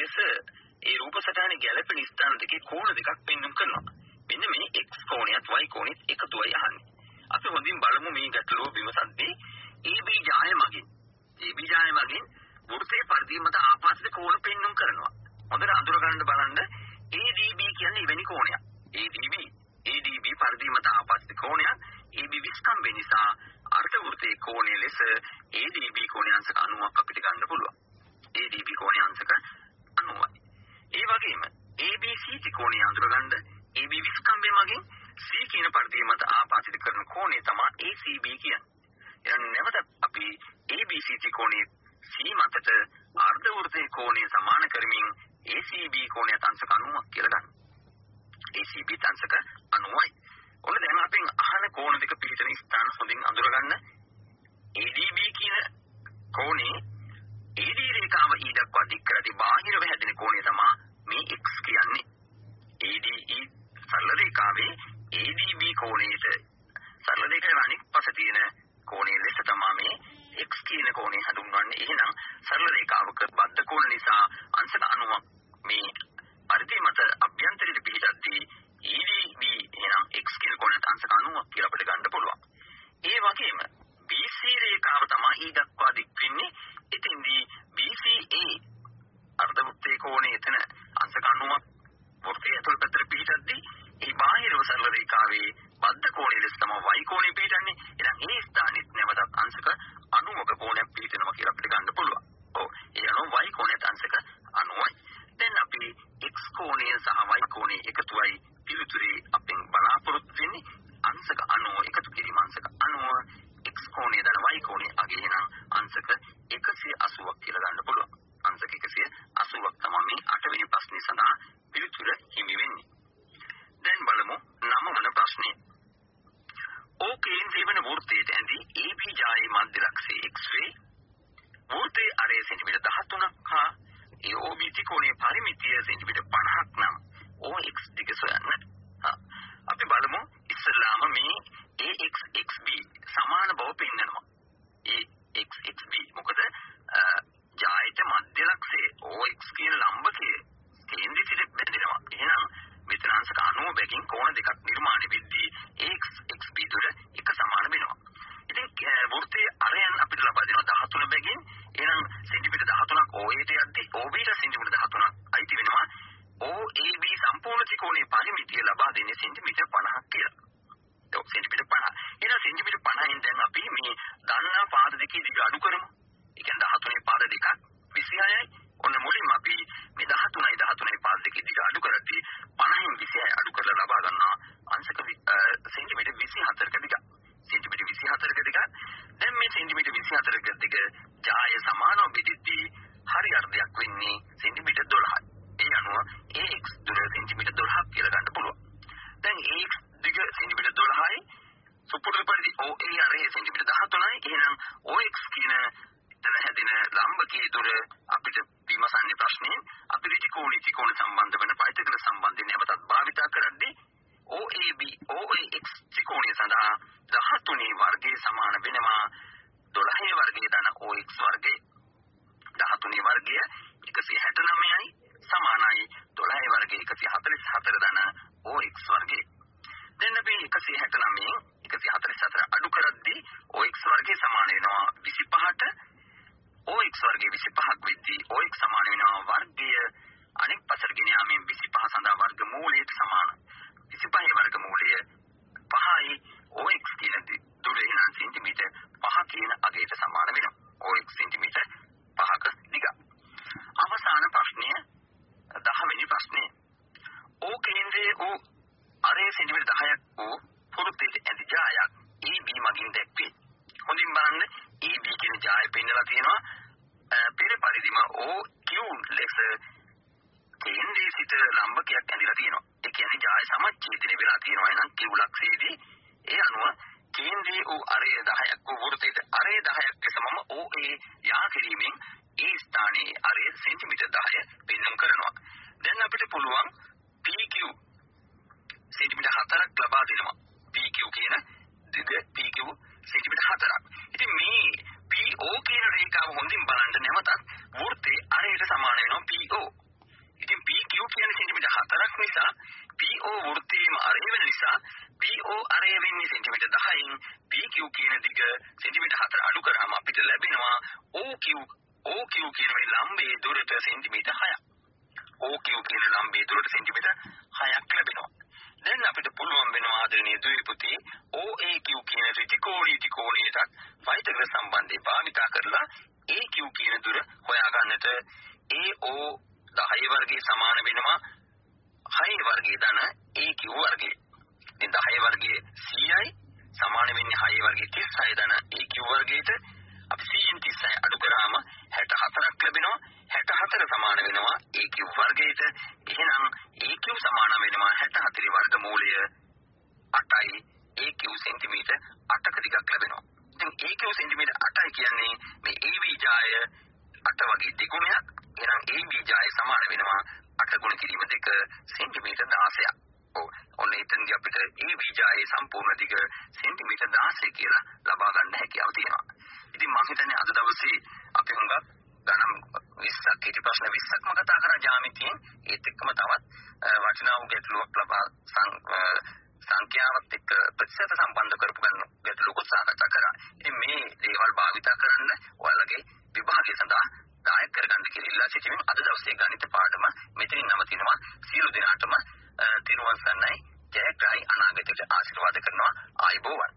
S1: ලෙස ඒ රූප සටහනේ ගැළපෙන ස්ථාන දෙකේ කෝණ දෙකක් පෙන්වන්න කරනවා. මෙන්න මේ x කෝණයත් y කෝණෙත් එකතුවයි අහන්නේ. අපි හොඳින් බලමු මේ ගැටලුව විමසද්දී A B ජාය මගින් A B ජාය මගින් වෘත්තයේ පරිධිය මත ආපාදිත කෝණ පෙන්වන්න කරනවා. හොඳට අඳුර ගන්න බලන්න A D B කියන්නේ එවැනි කෝණයක්. A D B A D B පරිධිය මත ආපාදිත කෝණයක්. A B විස්කම්බේ නිසා අර්ථ වෘත්තයේ කෝණය ලෙස A D B කෝණය අංශක අනූවක් අපිට ගන්න පුළුවන්. A D B කෝණය අංශක අනූවයි. ඒ වගේම A B C ත්‍රිකෝණය අඳුර ගන්න A B විස්කම්බේ මගින් C කියන පරිධිය මත ආපාදිත කරන කෝණය තමයි A C B කියන්නේ. එහෙනම් නැවත අපි A B C ත්‍රිකෝණයේ C මතට අර්ධ වෘත්තයේ කෝණය සමාන කරමින් A C B කෝණය අංශක අනූවක් කියලා ගන්න. A C B අංශක අනූවයි. ඔන්න දැන් අපි අහන කෝණ දෙක පිළිතන ස්ථාන හොඳින් අඳුර ගන්න. A D B කියන කෝණේ A D රේඛාව E දක්වා දික් කරදී බාහිරව හැදෙන කෝණය තමයි මේ x කියන්නේ. A D E සරල රේඛාවේ A D B කෝණයට සරල රේඛාවේ අනික් පස තියෙන කෝණය ලෙස තමයි මේ x කියන කෝණය හඳුන්වන්නේ. එහෙනම් සරල රේඛාවක බද්ධ කෝණ නිසා අංශක අනූවක් මේ පරිධිය මත අභ්‍යන්තරයට පිහිටද්දී A D B එහෙනම් x කියන කෝණයට අංශක අනූවක් කියලා අපිට ගන්න පුළුවන්. ඒ වගේම B C රේඛාව තමයි E දක්වා දික් වෙන්නේ. ඉතින්දී B C A අර්ධ වෘත්තයේ කෝණය එතන අංශක අනූවක් වෘත්තයේ අතුල් පැත්තට පිහිටද්දී ඒ බාහිරව සරල රේඛාවේ බද්ධ කෝණය ලෙස තමයි y කෝණය පිහිටන්නේ. එහෙනම් ඒ ස්ථානෙත් නැවතත් අංශක අනූවක කෝණයක් පිහිටනවා කියලා අපිට ගන්න පුළුවන්. ඔව්. ඒ අනුව y කෝණයට අංශක අනූවයි. දැන් අපි x කෝණය සහ y කෝණය එකතුවයි පිළිතුරේ අපෙන් බලාපොරොත්තු වෙන්නේ අංශක අනූව එකතු කිරීම අංශක අනූව x කෝණය දන y කෝණය අගේ එහෙනම් අංශක එකසිය අසූවක් කියලා ගන්න පුළුවන්. අංශක එකසිය අසූවක් තමයි මේ අටවෙනි ප්‍රශ්නේ සඳහා පිළිතුර හිමි වෙන්නේ. දැන් බලමු නවවන ප්‍රශ්නේ. O කේන්ද්‍රය වන වෘත්තයට ඇඳි A B ජායේ මධ්‍ය ලක්ෂයේ x වේ. වෘත්තයේ අරය සෙන්ටිමීටර් දහතුනක් හා ඒ O B ත්‍රිකෝණයේ පරිමිතිය සෙන්ටිමීටර් පනහක් නම් O X දිග සොයන්න. අපි බලමු ඉස්සෙල්ලාම මේ A X X B සමාන බව පෙන්නනවා. A X X B මොකද ජායට මධ්‍ය ලක්ෂයේ O X කියන ලම්බකයේ කේන්ද්‍රය සිට බැඳෙනවා. එහෙනම් මෙතන අංශක අනූව බැගින් කෝණ දෙකක් නිර්මාණය වෙද්දී A X X B දුර එක සමාන වෙනවා. ඉතින් වෘත්තයේ අරයන් අපිට ලබා දෙනවා දහතුන බැගින්. එහෙනම් සෙන්ටිමීටර් දහතුනක් O A ට යද්දී O B ට සෙන්ටිමීටර් දහතුනක් අයිති වෙනවා. O A B සම්පූර්ණ ත්‍රිකෝණයේ පරිමිතිය ලබා දෙන්නේ සෙන්ටිමීටර් පනහක් කියලා. ඒක සෙන්ටිමීටර් පනහ. එහෙනම් සෙන්ටිමීටර් පනහෙන් දැන් අපි මේ දන්නා පාද දෙකේ දිග අඩු කරමු. ඒ කියන්නේ දහතුනේ පාද දෙකක් විසිහයයි. ඔන්න මුලින්ම අපි මේ දහතුනයි දහතුනේ පාද දෙකේ දිග අඩු කරද්දී පනහෙන් විසිහය අඩු කරලා ලබා ගන්නවා අංශක සෙන්ටිමීටර් විසිහතරක දිග. සෙන්ටිමීටර් විසිහතරක දිග. දැන් මේ සෙන්ටිමීටර් විසිහතරක දිග ජාය සමානව බෙදෙද්දී හරි අර්ධයක් වෙන්නේ සෙන්ටිමීටර් දොළහයි. ඒ අනුව A X දුර සෙන්ටිමීටර් දොළහක් කියලා ගන්න පුළුවන්. දැන් A X දිග සෙන්ටිමීටර් දොළහයි සුපුරුදු පරිදි O A අරේ සෙන්ටිමීටර් දහතුනයි. එහෙනම් O X කියන එතන හැදෙන ලම්බකයේ දුර අපිට විමසන්නේ ප්‍රශ්නේ අපි ත්‍රිකෝණී ත්‍රිකෝණ සම්බන්ධ වෙන පයිතග්‍රස් සම්බන්ධය නැවතත් භාවිතා කරද්දී O A B O A X ත්‍රිකෝණය සඳහා දහතුනේ වර්ගයේ සමාන වෙනවා දොළහේ වර්ගයේ දන O X වර්ගයේ. දහතුනේ වර්ගය එකසිය හැටනවයයි සමානයි දොළහේ වර්ගයේ එකසිය හතළිස් හතර දන O X වර්ගයේ. දැන් අපි එකසිය හැටනවයෙන් එකසිය හතළිස් හතර අඩු කරද්දී O X වර්ගයේ සමාන වෙනවා විසිපහට. O X වර්ගයේ විසිපහක් වෙද්දී O X සමාන වෙනවා වර්ගය අනෙක් පසට ගෙන යාමෙන් විසිපහ සඳහා වර්ග මූලයට සමාන. විසිපහේ වර්ග මූලය පහයි O X කියන දුර එහෙනම් සෙන්ටිමීටර් පහ කියන අගයට සමාන වෙනවා. O X සෙන්ටිමීටර් පහක දිග. අවසාන ප්‍රශ්නය දහවෙනි ප්‍රශ්නය. O කේන්ද්‍රයේ O අරේ සෙන්ටිමීටර් දහයක් වූ වෘත්තයේ ඇති ජායක් A B මගින් දැක්වේ. හොඳින් බලන්න A B කියන ජාය පෙන්නලා තියෙනවා. පෙර පරිදිම O Q ලෙස කේන්ද්‍රයේ සිට ලම්බකයක් ඇඳලා තියෙනවා. ඒ කියන්නේ ජාය සමච්ඡේදනය වෙලා තියෙනවා. එහෙනම් Q ලක්ෂයේදී ඒ අනුව කේන්ද්‍රයේ O අරේ දහයක් වූ වෘත්තයේ අරේ දහයක් සමම O A යා කිරීමෙන් ඒ ස්ථානයේ අරේ සෙන්ටිමීටර් දහය පෙන්වන්න කරනවා. දැන් අපිට පුළුවන් P Q සෙන්ටිමීටර් හතරක් ලබා දෙනවා. P Q කියන දිග P Q සෙන්ටිමීටර් හතරක්. ඉතින් මේ P O කියන රේඛාව හොඳින් බලන්න නැවතත් වෘත්තයේ අරයට සමාන වෙනවා P O. Q කියන සෙන්ටිමීටර් හතරක් නිසා P O වෘත්තයේම අරේ වෙන නිසා P O අරේ වෙන්නේ සෙන්ටිමීටර් දහයෙන් P Q කියන දිග සෙන්ටිමීටර් හතර අඩු කරාම අපිට ලැබෙනවා O Q O Q කියන මේ ලම්බයේ දුරට සෙන්ටිමීටර් හයක්. O Q කියන ලම්බයේ දුරට සෙන්ටිමීටර් හයක් ලැබෙනවා. දැන් අපිට පුළුවන් වෙනවා ආදරණීය දුවේ පුතේ O A Q කියන ත්‍රිකෝණී ත්‍රිකෝණයට පයිතග්‍රස් සම්බන්ධය භාවිතා කරලා A Q කියන දුර හොයාගන්නට A O දහය වර්ගයේ සමාන වෙනවා හය වර්ගයේ ධන A Q වර්ගය. ඉතින් දහය වර්ගයේ සීයයි සමාන වෙන්නේ හය වර්ගයේ තිස් හය ධන A Q වර්ගයට. අපි සීයෙන් තිස් හය අඩු කරාම හැට හතරක් ලැබෙනවා. හැට හතර සමාන වෙනවා A Q වර්ගයට. එහෙනම් A Q සමාන වෙනවා හැට හතරේ වර්ගමූලය අටයි. A Q සෙන්ටිමීටර් අටක දිගක් ලැබෙනවා. ඉතින් A Q සෙන්ටිමීටර් අටයි කියන්නේ මේ A B ජාය අට වගේ දෙගුණයක්. එහෙනම් A B ජාය සමාන වෙනවා අට ගුණ කිරීම දෙක සෙන්ටිමීටර් දහසයක්. ඔව් ඔන්න එතනදී අපිට A B ජායේ සම්පූර්ණ දිග සෙන්ටිමීටර් දහසය කියලා ලබා ගන්න හැකියාව තියෙනවා. ඉතින් මම හිතන්නේ අද දවසේ අපි හුඟක් ගණන් විස්සක් ඉති ප්‍රශ්න විස්සක්ම කතා කරා ජ්‍යාමිතියෙන්. ඒත් එක්කම තවත් වටිනා වූ ගැටලුවක් ලබා සංඛ්‍යාවත් එක්ක ප්‍රතිශත සම්බන්ධ කරපු ගැටලුවක සාකච්ඡා කරා. ඉතින් මේ දේවල් භාවිතා කරන්න ඔයාලගේ විභාගය සඳහා දායක කරගන්න කියලා ඉල්ලා සිටිමින් අද දවසේ ගණිත පාඩම මෙතනින් නවතිනවා. සියලු දෙනාටම තිරුවන් සරණයි. ජයග්‍රහයි අනාගතයට ආශිර්වාද කරනවා. ආයුබෝවන්.